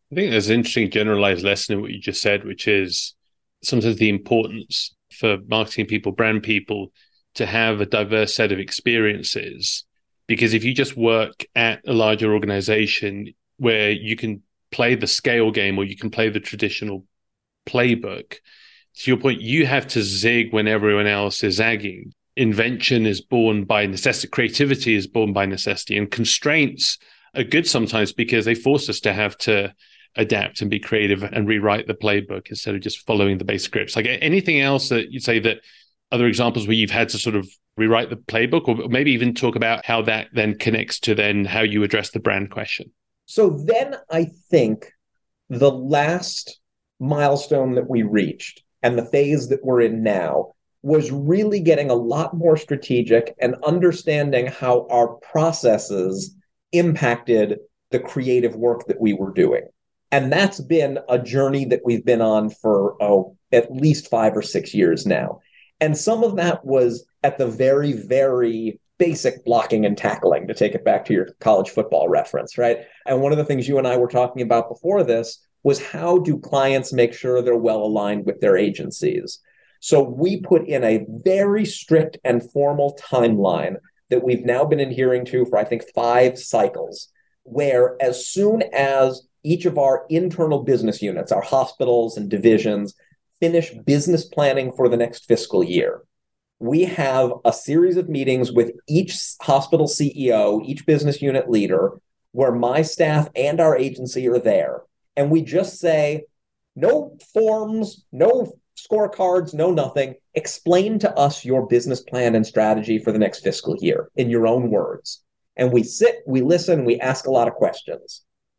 I think there's an interesting generalized lesson in what you just said, which is sometimes the importance for marketing people, brand people, to have a diverse set of experiences. Because if you just work at a larger organization where you can play the scale game or you can play the traditional playbook, to your point, you have to zig when everyone else is zagging. Invention is born by necessity. Creativity is born by necessity. And constraints are good sometimes because they force us to have to adapt and be creative and rewrite the playbook instead of just following the base scripts. Like anything else that you'd say, that other examples where you've had to sort of rewrite the playbook, or maybe even talk about how that then connects to then how you address the brand question? So then I think the last milestone that we reached and the phase that we're in now was really getting a lot more strategic and understanding how our processes impacted the creative work that we were doing. And that's been a journey that we've been on for, oh, at least five or six years now. And some of that was at the very, very basic blocking and tackling, to take it back to your college football reference, right? And one of the things you and I were talking about before this was, how do clients make sure they're well aligned with their agencies? So we put in a very strict and formal timeline that we've now been adhering to for, I think, five cycles, where as soon as each of our internal business units, our hospitals and divisions, finish business planning for the next fiscal year, we have a series of meetings with each hospital C E O, each business unit leader, where my staff and our agency are there. And we just say, no forms, no scorecards, no nothing. Explain to us your business plan and strategy for the next fiscal year in your own words. And we sit, we listen, we ask a lot of questions.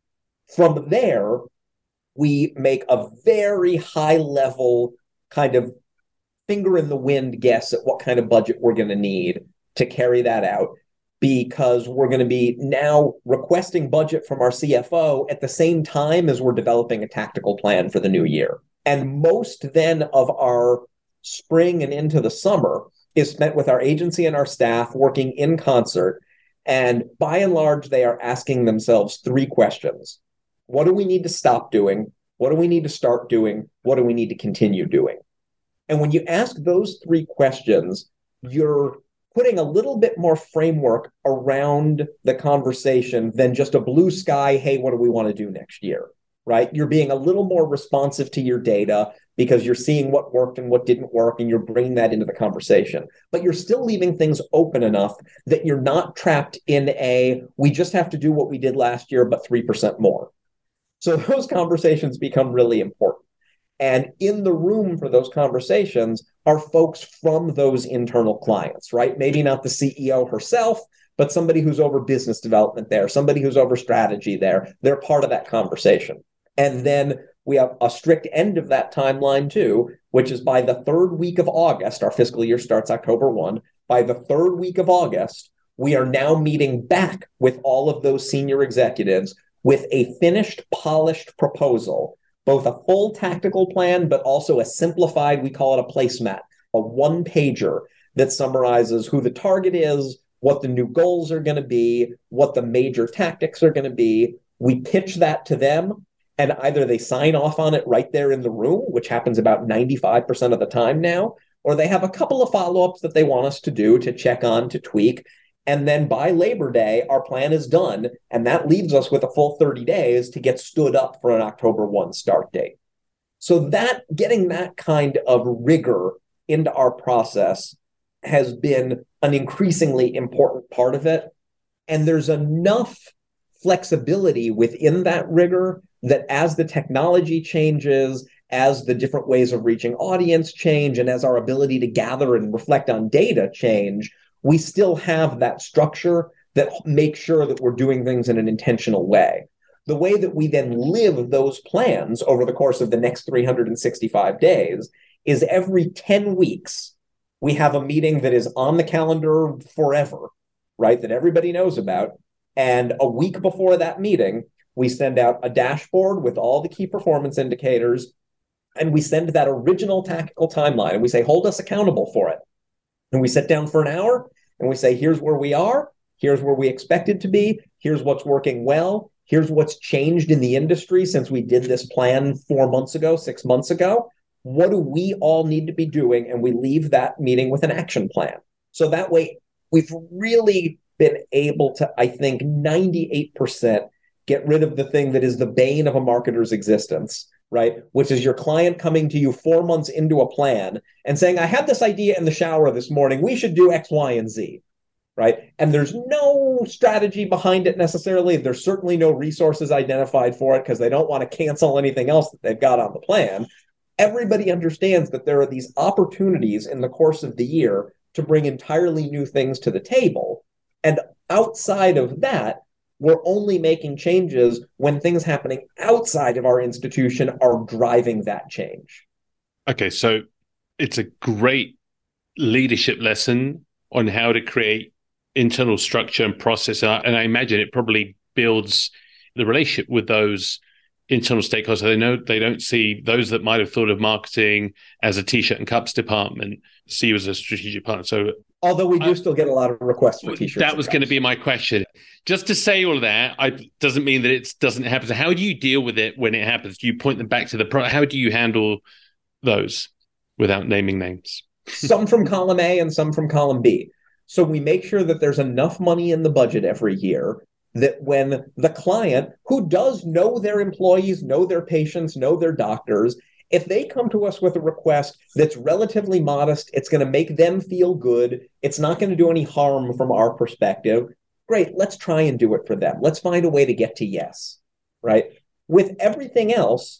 From there, we make a very high level kind of finger in the wind guess at what kind of budget we're going to need to carry that out, because we're going to be now requesting budget from our C F O at the same time as we're developing a tactical plan for the new year. And most then of our spring and into the summer is spent with our agency and our staff working in concert. And by and large, they are asking themselves three questions. What do we need to stop doing? What do we need to start doing? What do we need to continue doing? And when you ask those three questions, you're putting a little bit more framework around the conversation than just a blue sky, hey, what do we want to do next year, right? You're being a little more responsive to your data because you're seeing what worked and what didn't work, and you're bringing that into the conversation. But you're still leaving things open enough that you're not trapped in a, we just have to do what we did last year, but three percent more. So those conversations become really important. And in the room for those conversations are folks from those internal clients, right? Maybe not the C E O herself, but somebody who's over business development there, somebody who's over strategy there. They're part of that conversation. And then we have a strict end of that timeline too, which is by the third week of August, our fiscal year starts October first. By the third week of August, we are now meeting back with all of those senior executives with a finished, polished proposal, both a full tactical plan, but also a simplified, we call it a placemat, a one-pager that summarizes who the target is, what the new goals are going to be, what the major tactics are going to be. We pitch that to them, and either they sign off on it right there in the room, which happens about ninety-five percent of the time now, or they have a couple of follow-ups that they want us to do, to check on, to tweak. And then by Labor Day, our plan is done, and that leaves us with a full thirty days to get stood up for an October first start date. So that, getting that kind of rigor into our process has been an increasingly important part of it. And there's enough flexibility within that rigor that as the technology changes, as the different ways of reaching audience change, and as our ability to gather and reflect on data change, we still have that structure that makes sure that we're doing things in an intentional way. The way that we then live those plans over the course of the next three hundred sixty-five days is every ten weeks, we have a meeting that is on the calendar forever, right, that everybody knows about. And a week before that meeting, we send out a dashboard with all the key performance indicators, and we send that original tactical timeline, and we say, hold us accountable for it. And we sit down for an hour, and we say, here's where we are, here's where we expect it to be, here's what's working well, Here's what's changed in the industry since we did this plan four months ago, six months ago. What do we all need to be doing? And we leave that meeting with an action plan. So that way, we've really been able to, I think, ninety-eight percent get rid of the thing that is the bane of a marketer's existence, right? Which is your client coming to you four months into a plan and saying, I had this idea in the shower this morning. We should do X, Y, and Z, right? And there's no strategy behind it necessarily. There's certainly no resources identified for it because they don't want to cancel anything else that they've got on the plan. Everybody understands that there are these opportunities in the course of the year to bring entirely new things to the table. And outside of that, we're only making changes when things happening outside of our institution are driving that change. Okay, so it's a great leadership lesson on how to create internal structure and process. And I imagine it probably builds the relationship with those internal stakeholders. So they know they don't see those that might have thought of marketing as a t-shirt and cups department, see you as a strategic partner. So although we do uh, still get a lot of requests for t-shirts. That was going to be my question. Just to say all of that, I doesn't mean that it doesn't happen. So how do you deal with it when it happens? Do you point them back to the pro? How do you handle those without naming names? Some from column A and some from column B. So we make sure that there's enough money in the budget every year that when the client, who does know their employees, know their patients, know their doctors, if they come to us with a request that's relatively modest, it's going to make them feel good, it's not going to do any harm from our perspective, great, let's try and do it for them. Let's find a way to get to yes, right? With everything else,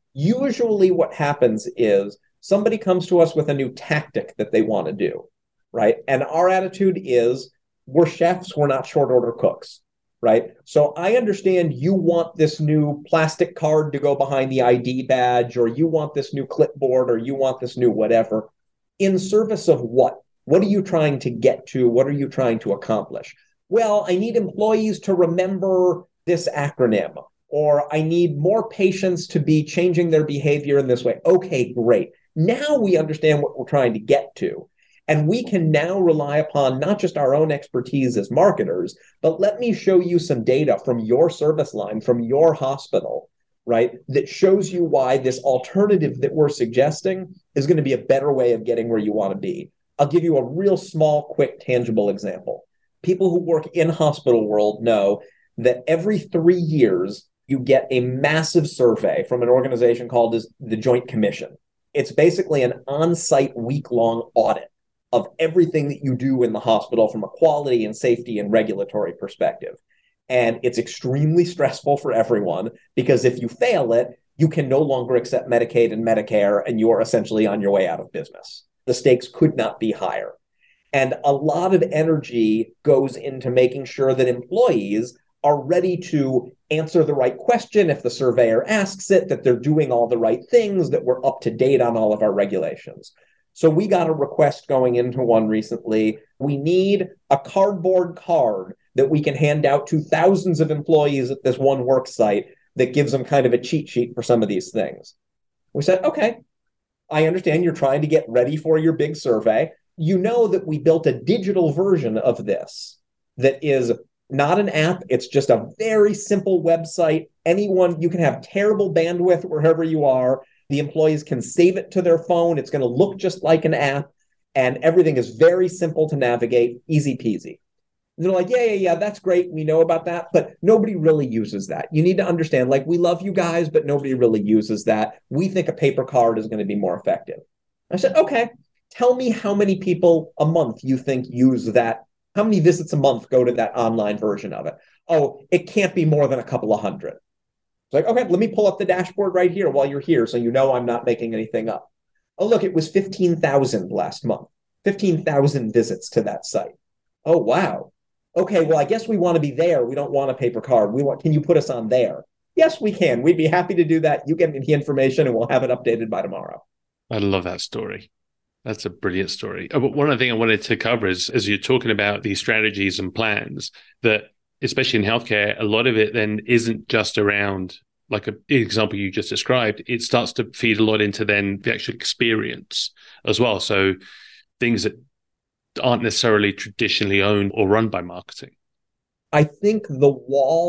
usually what happens is somebody comes to us with a new tactic that they want to do, right? And our attitude is, we're chefs, we're not short order cooks. Right. So I understand you want this new plastic card to go behind the I D badge, or you want this new clipboard, or you want this new whatever. In service of what? What are you trying to get to? What are you trying to accomplish? Well, I need employees to remember this acronym, or I need more patients to be changing their behavior in this way. Okay, great. Now we understand what we're trying to get to. And we can now rely upon not just our own expertise as marketers, but let me show you some data from your service line, from your hospital, right, that shows you why this alternative that we're suggesting is going to be a better way of getting where you want to be. I'll give you a real small, quick, tangible example. People who work in hospital world know that every three years, you get a massive survey from an organization called the Joint Commission. It's basically an on-site week-long audit of everything that you do in the hospital from a quality and safety and regulatory perspective. And it's extremely stressful for everyone because if you fail it, you can no longer accept Medicaid and Medicare, and you're essentially on your way out of business. The stakes could not be higher. And a lot of energy goes into making sure that employees are ready to answer the right question if the surveyor asks it, that they're doing all the right things, that we're up to date on all of our regulations. So we got a request going into one recently. We need a cardboard card that we can hand out to thousands of employees at this one work site that gives them kind of a cheat sheet for some of these things. We said, okay, I understand you're trying to get ready for your big survey. You know that we built a digital version of this that is not an app. It's just a very simple website. Anyone, you can have terrible bandwidth wherever you are. The employees can save it to their phone. It's going to look just like an app, and everything is very simple to navigate, easy peasy. And they're like, yeah, yeah, yeah, that's great. We know about that, but nobody really uses that. You need to understand, like, we love you guys, but nobody really uses that. We think a paper card is going to be more effective. I said, okay, tell me how many people a month you think use that. How many visits a month go to that online version of it? Oh, it can't be more than a couple of hundred. It's like, okay, let me pull up the dashboard right here while you're here so you know I'm not making anything up. Oh, look, it was fifteen thousand last month, fifteen thousand visits to that site. Oh, wow. Okay, well, I guess we want to be there. We don't want a paper card. We want. Can you put us on there? Yes, we can. We'd be happy to do that. You get me the information and we'll have it updated by tomorrow. I love that story. That's a brilliant story. But one other thing I wanted to cover is, as you're talking about these strategies and plans, that especially in healthcare, a lot of it then isn't just around, like an example you just described, it starts to feed a lot into then the actual experience as well. So things that aren't necessarily traditionally owned or run by marketing. I think the wall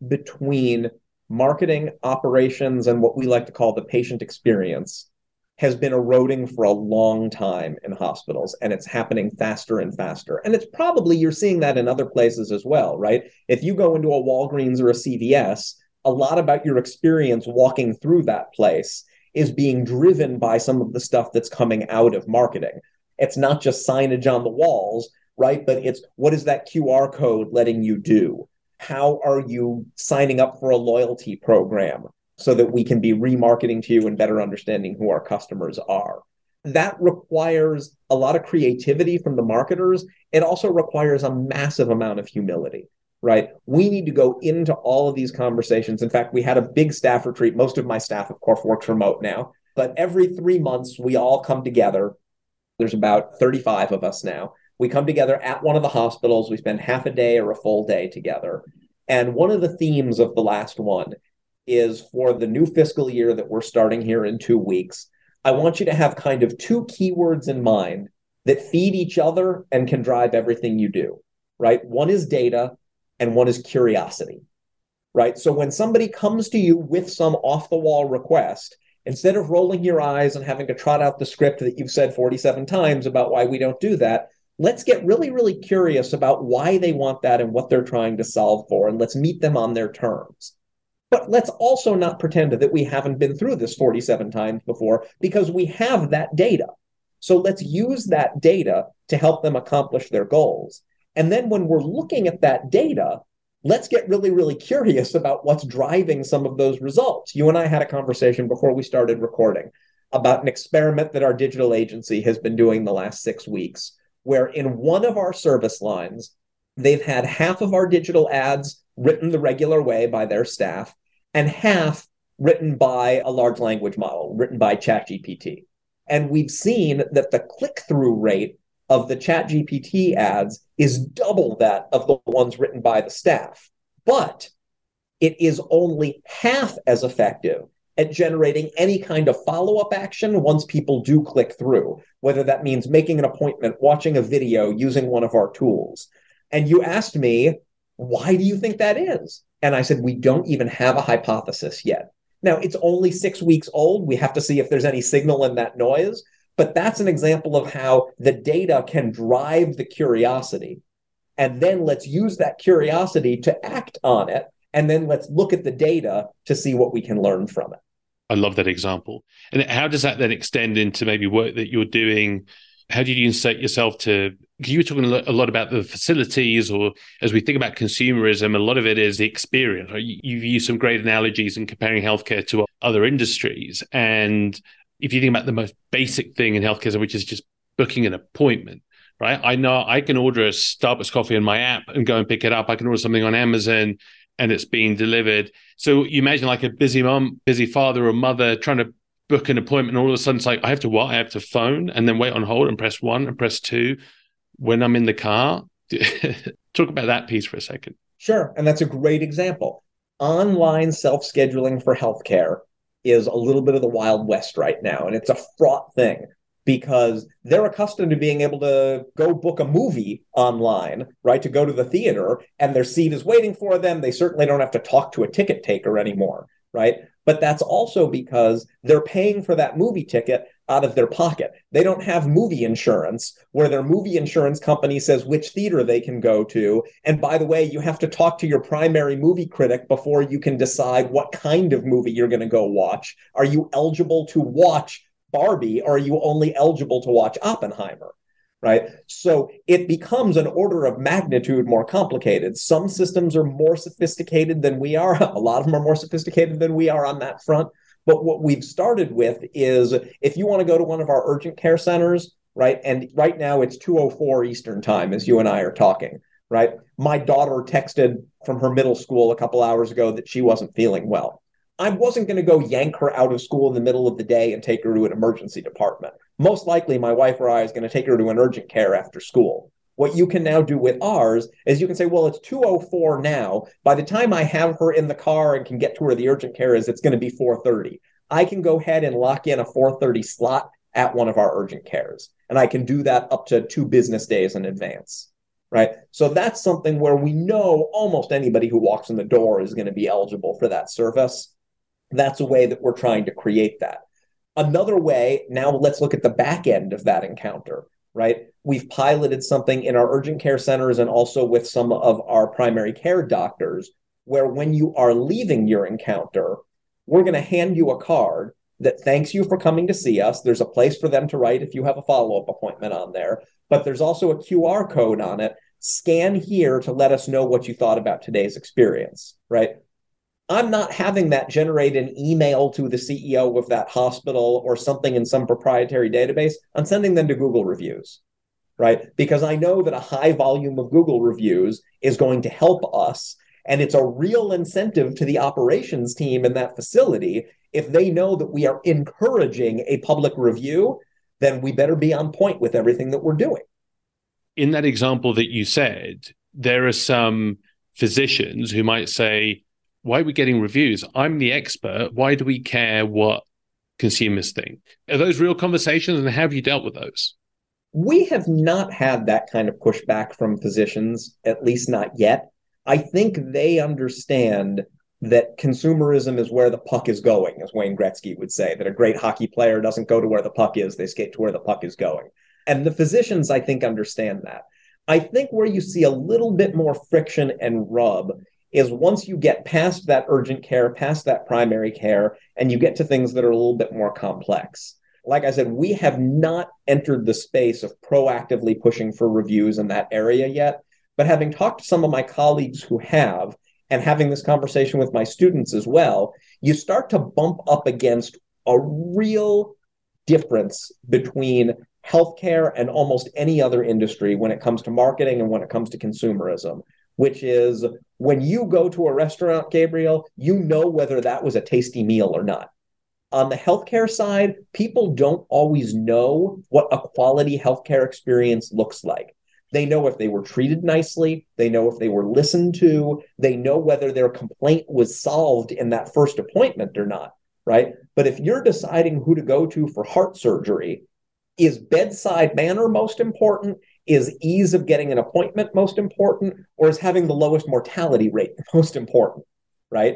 between marketing, operations, and what we like to call the patient experience has been eroding for a long time in hospitals, and it's happening faster and faster. And it's probably, you're seeing that in other places as well, right? If you go into a Walgreens or a C V S, a lot about your experience walking through that place is being driven by some of the stuff that's coming out of marketing. It's not just signage on the walls, right? But it's, what is that Q R code letting you do? How are you signing up for a loyalty program so that we can be remarketing to you and better understanding who our customers are? That requires a lot of creativity from the marketers. It also requires a massive amount of humility, right? We need to go into all of these conversations. In fact, we had a big staff retreat. Most of my staff, of course, works remote now, but every three months we all come together. There's about thirty-five of us now. We come together at one of the hospitals. We spend half a day or a full day together. And one of the themes of the last one is, for the new fiscal year that we're starting here in two weeks, I want you to have kind of two keywords in mind that feed each other and can drive everything you do, right? One is data and one is curiosity, right? So when somebody comes to you with some off-the-wall request, instead of rolling your eyes and having to trot out the script that you've said forty-seven times about why we don't do that, let's get really, really curious about why they want that and what they're trying to solve for, and let's meet them on their terms. But let's also not pretend that we haven't been through this forty-seven times before, because we have that data. So let's use that data to help them accomplish their goals. And then when we're looking at that data, let's get really, really curious about what's driving some of those results. You and I had a conversation before we started recording about an experiment that our digital agency has been doing the last six weeks, where in one of our service lines, they've had half of our digital ads written the regular way by their staff and half written by a large language model, written by ChatGPT. And we've seen that the click-through rate of the ChatGPT ads is double that of the ones written by the staff. But it is only half as effective at generating any kind of follow-up action once people do click through, whether that means making an appointment, watching a video, using one of our tools. And you asked me, why do you think that is? And I said, we don't even have a hypothesis yet. Now, it's only six weeks old. We have to see if there's any signal in that noise. But that's an example of how the data can drive the curiosity. And then let's use that curiosity to act on it. And then let's look at the data to see what we can learn from it. I love that example. And how does that then extend into maybe work that you're doing? How do you insert yourself to, because you were talking a lot about the facilities, or as we think about consumerism, a lot of it is the experience. Right? You've used some great analogies in comparing healthcare to other industries. And if you think about the most basic thing in healthcare, which is just booking an appointment, right? I know I can order a Starbucks coffee on my app and go and pick it up. I can order something on Amazon and it's being delivered. So you imagine like a busy mom, busy father or mother trying to book an appointment. And all of a sudden it's like, I have to what? I have to phone and then wait on hold and press one and press two when I'm in the car. Talk about that piece for a second. Sure. And that's a great example. Online self-scheduling for healthcare is a little bit of the Wild West right now. And it's a fraught thing because they're accustomed to being able to go book a movie online, right, to go to the theater, and their seat is waiting for them. They certainly don't have to talk to a ticket taker anymore, right? But that's also because they're paying for that movie ticket out of their pocket. They don't have movie insurance where their movie insurance company says which theater they can go to. And by the way, you have to talk to your primary movie critic before you can decide what kind of movie you're going to go watch. Are you eligible to watch Barbie, or are you only eligible to watch Oppenheimer? Right? So it becomes an order of magnitude more complicated. Some systems are more sophisticated than we are. A lot of them are more sophisticated than we are on that front. But what we've started with is, if you want to go to one of our urgent care centers, right, and right now it's two oh four Eastern time as you and I are talking, right? My daughter texted from her middle school a couple hours ago that she wasn't feeling well. I wasn't going to go yank her out of school in the middle of the day and take her to an emergency department. Most likely, my wife or I is going to take her to an urgent care after school. What you can now do with ours is you can say, well, it's two oh four now. By the time I have her in the car and can get to where the urgent care is, it's going to be four thirty. I can go ahead and lock in a four thirty slot at one of our urgent cares. And I can do that up to two business days in advance. right? So that's something where we know almost anybody who walks in the door is going to be eligible for that service. That's a way that we're trying to create that. Another way, now let's look at the back end of that encounter, right? We've piloted something in our urgent care centers and also with some of our primary care doctors, where when you are leaving your encounter, we're going to hand you a card that thanks you for coming to see us. There's a place for them to write if you have a follow-up appointment on there, but there's also a Q R code on it. Scan here to let us know what you thought about today's experience, right? I'm not having that generate an email to the C E O of that hospital or something in some proprietary database. I'm sending them to Google reviews, right? Because I know that a high volume of Google reviews is going to help us. And it's a real incentive to the operations team in that facility. If they know that we are encouraging a public review, then we better be on point with everything that we're doing. In that example that you said, there are some physicians who might say, why are we getting reviews? I'm the expert. Why do we care what consumers think? Are those real conversations, and how have you dealt with those? We have not had that kind of pushback from physicians, at least not yet. I think they understand that consumerism is where the puck is going, as Wayne Gretzky would say, that a great hockey player doesn't go to where the puck is, they skate to where the puck is going. And the physicians, I think, understand that. I think where you see a little bit more friction and rub is once you get past that urgent care, past that primary care, and you get to things that are a little bit more complex. Like I said, we have not entered the space of proactively pushing for reviews in that area yet. But having talked to some of my colleagues who have, and having this conversation with my students as well, you start to bump up against a real difference between healthcare and almost any other industry when it comes to marketing and when it comes to consumerism, which is when you go to a restaurant, Gabriel, you know whether that was a tasty meal or not. On the healthcare side, people don't always know what a quality healthcare experience looks like. They know if they were treated nicely. They know if they were listened to. They know whether their complaint was solved in that first appointment or not, right? But if you're deciding who to go to for heart surgery, is bedside manner most important? Is ease of getting an appointment most important? Or is having the lowest mortality rate most important, right?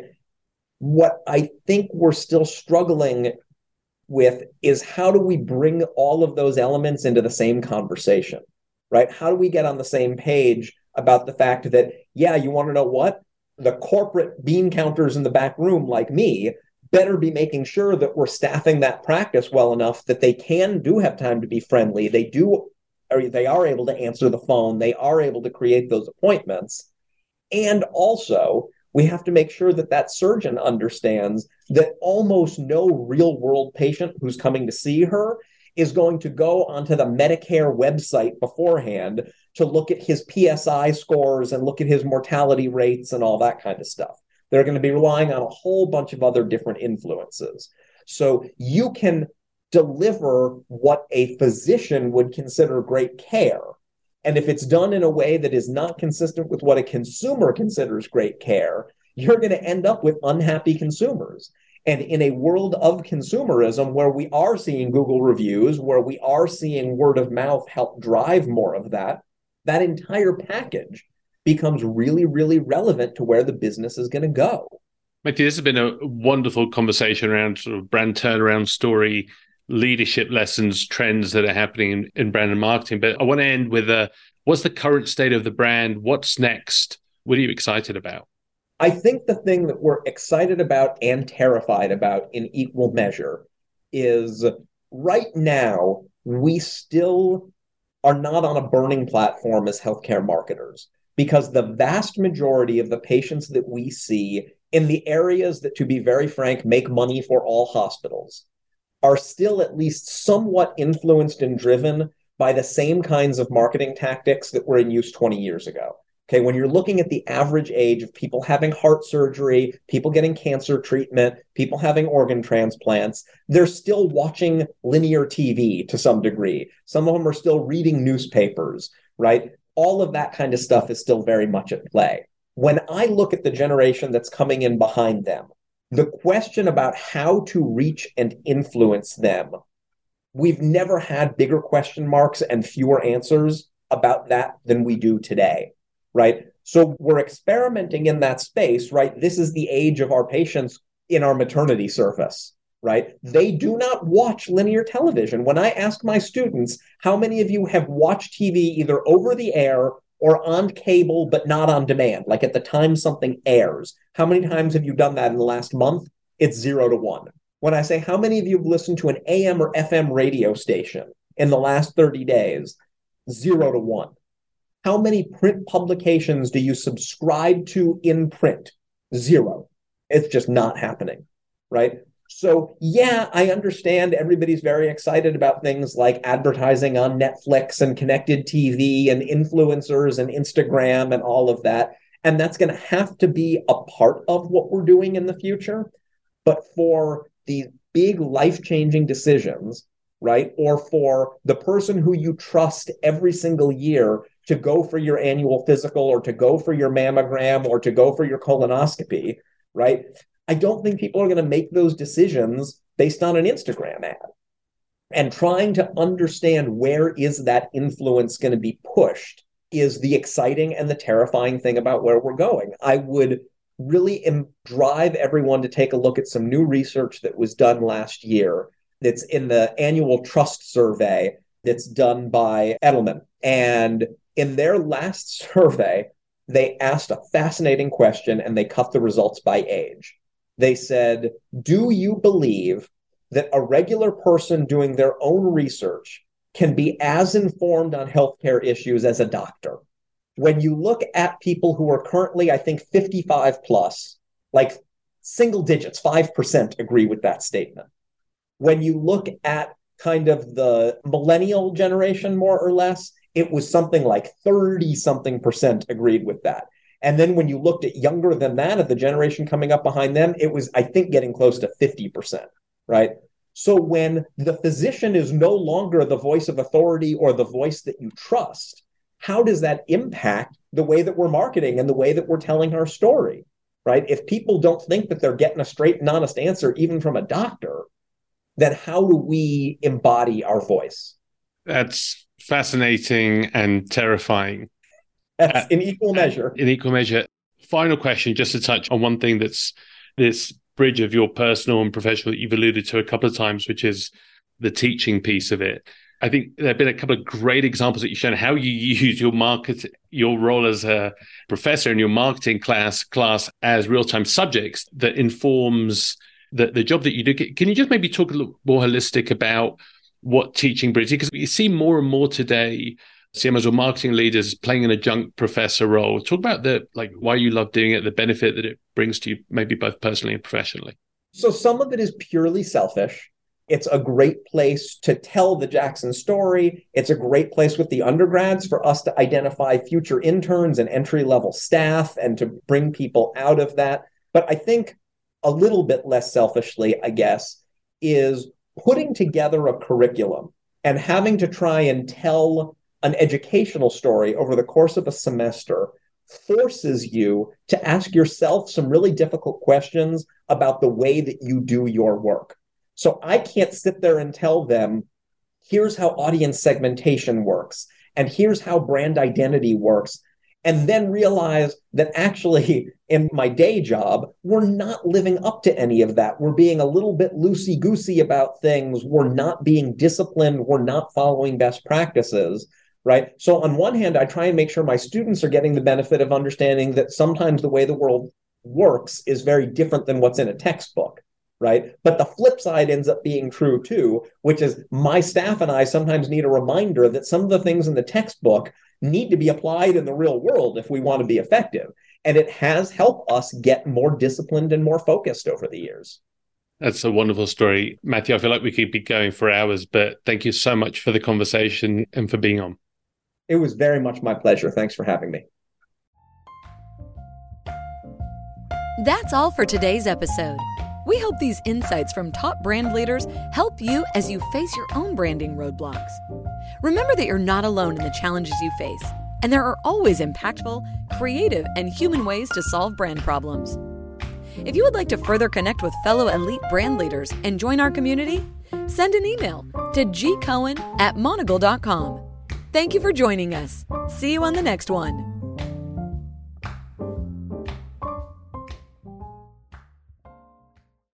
What I think we're still struggling with is how do we bring all of those elements into the same conversation? Right? How do we get on the same page about the fact that, yeah, you want to know what? The corporate bean counters in the back room, like me, better be making sure that we're staffing that practice well enough that they can do have time to be friendly. They do, or they are able to answer the phone. They are able to create those appointments. And also, we have to make sure that that surgeon understands that almost no real world patient who's coming to see her is going to go onto the Medicare website beforehand to look at his P S I scores and look at his mortality rates and all that kind of stuff. They're going to be relying on a whole bunch of other different influences. So you can deliver what a physician would consider great care. And if it's done in a way that is not consistent with what a consumer considers great care, you're going to end up with unhappy consumers. And in a world of consumerism where we are seeing Google reviews, where we are seeing word of mouth help drive more of that, that entire package becomes really, really relevant to where the business is going to go. Matthew, this has been a wonderful conversation around sort of brand turnaround story, leadership lessons, trends that are happening in, in brand and marketing. But I want to end with a, what's the current state of the brand? What's next? What are you excited about? I think the thing that we're excited about and terrified about in equal measure is right now, we still are not on a burning platform as healthcare marketers, because the vast majority of the patients that we see in the areas that, to be very frank, make money for all hospitals are still at least somewhat influenced and driven by the same kinds of marketing tactics that were in use twenty years ago. Okay, when you're looking at the average age of people having heart surgery, people getting cancer treatment, people having organ transplants, they're still watching linear T V to some degree. Some of them are still reading newspapers, right? All of that kind of stuff is still very much at play. When I look at the generation that's coming in behind them, the question about how to reach and influence them, we've never had bigger question marks and fewer answers about that than we do today, right? So we're experimenting in that space, right? This is the age of our patients in our maternity service, right? They do not watch linear television. When I ask my students, how many of you have watched T V either over the air or on cable, but not on demand, like at the time something airs? How many times have you done that in the last month? It's zero to one. When I say, how many of you have listened to an A M or F M radio station in the last thirty days? Zero to one. How many print publications do you subscribe to in print? Zero. It's just not happening, right? So yeah, I understand everybody's very excited about things like advertising on Netflix and connected T V and influencers and Instagram and all of that. And that's going to have to be a part of what we're doing in the future. But for these big life-changing decisions, right? Or for the person who you trust every single year to go for your annual physical or to go for your mammogram or to go for your colonoscopy, right? I don't think people are going to make those decisions based on an Instagram ad. And trying to understand where is that influence going to be pushed is the exciting and the terrifying thing about where we're going. I would really im- drive everyone to take a look at some new research that was done last year that's in the annual trust survey that's done by Edelman. And in their last survey, they asked a fascinating question and they cut the results by age. They said, do you believe that a regular person doing their own research can be as informed on healthcare issues as a doctor? When you look at people who are currently, I think, fifty-five plus, like single digits, five percent agree with that statement. When you look at kind of the millennial generation, more or less, it was something like thirty something percent agreed with that. And then when you looked at younger than that, at the generation coming up behind them, it was, I think, getting close to fifty percent, right? So when the physician is no longer the voice of authority or the voice that you trust, how does that impact the way that we're marketing and the way that we're telling our story, right? If people don't think that they're getting a straight and honest answer, even from a doctor, then how do we embody our voice? That's fascinating and terrifying. That's uh, in equal measure. In equal measure. Final question, just to touch on one thing that's this bridge of your personal and professional that you've alluded to a couple of times, which is the teaching piece of it. I think there have been a couple of great examples that you've shown how you use your market, your role as a professor in your marketing class class as real-time subjects that informs the, the job that you do. Can you just maybe talk a little more holistic about what teaching brings? Because you see more and more today, C M Os or marketing leaders playing an adjunct professor role. Talk about the like why you love doing it, the benefit that it brings to you, maybe both personally and professionally. So some of it is purely selfish. It's a great place to tell the Jackson story. It's a great place with the undergrads for us to identify future interns and entry-level staff and to bring people out of that. But I think a little bit less selfishly, I guess, is putting together a curriculum and having to try and tell an educational story over the course of a semester forces you to ask yourself some really difficult questions about the way that you do your work. So I can't sit there and tell them, here's how audience segmentation works, and here's how brand identity works, and then realize that actually in my day job, we're not living up to any of that. We're being a little bit loosey-goosey about things. We're not being disciplined. We're not following best practices, right? So on one hand, I try and make sure my students are getting the benefit of understanding that sometimes the way the world works is very different than what's in a textbook. Right. But the flip side ends up being true, too, which is my staff and I sometimes need a reminder that some of the things in the textbook need to be applied in the real world if we want to be effective. And it has helped us get more disciplined and more focused over the years. That's a wonderful story. Matthew, I feel like we could be going for hours, but thank you so much for the conversation and for being on. It was very much my pleasure. Thanks for having me. That's all for today's episode. We hope these insights from top brand leaders help you as you face your own branding roadblocks. Remember that you're not alone in the challenges you face, and there are always impactful, creative, and human ways to solve brand problems. If you would like to further connect with fellow elite brand leaders and join our community, send an email to g cohen at monogle dot com. Thank you for joining us. See you on the next one.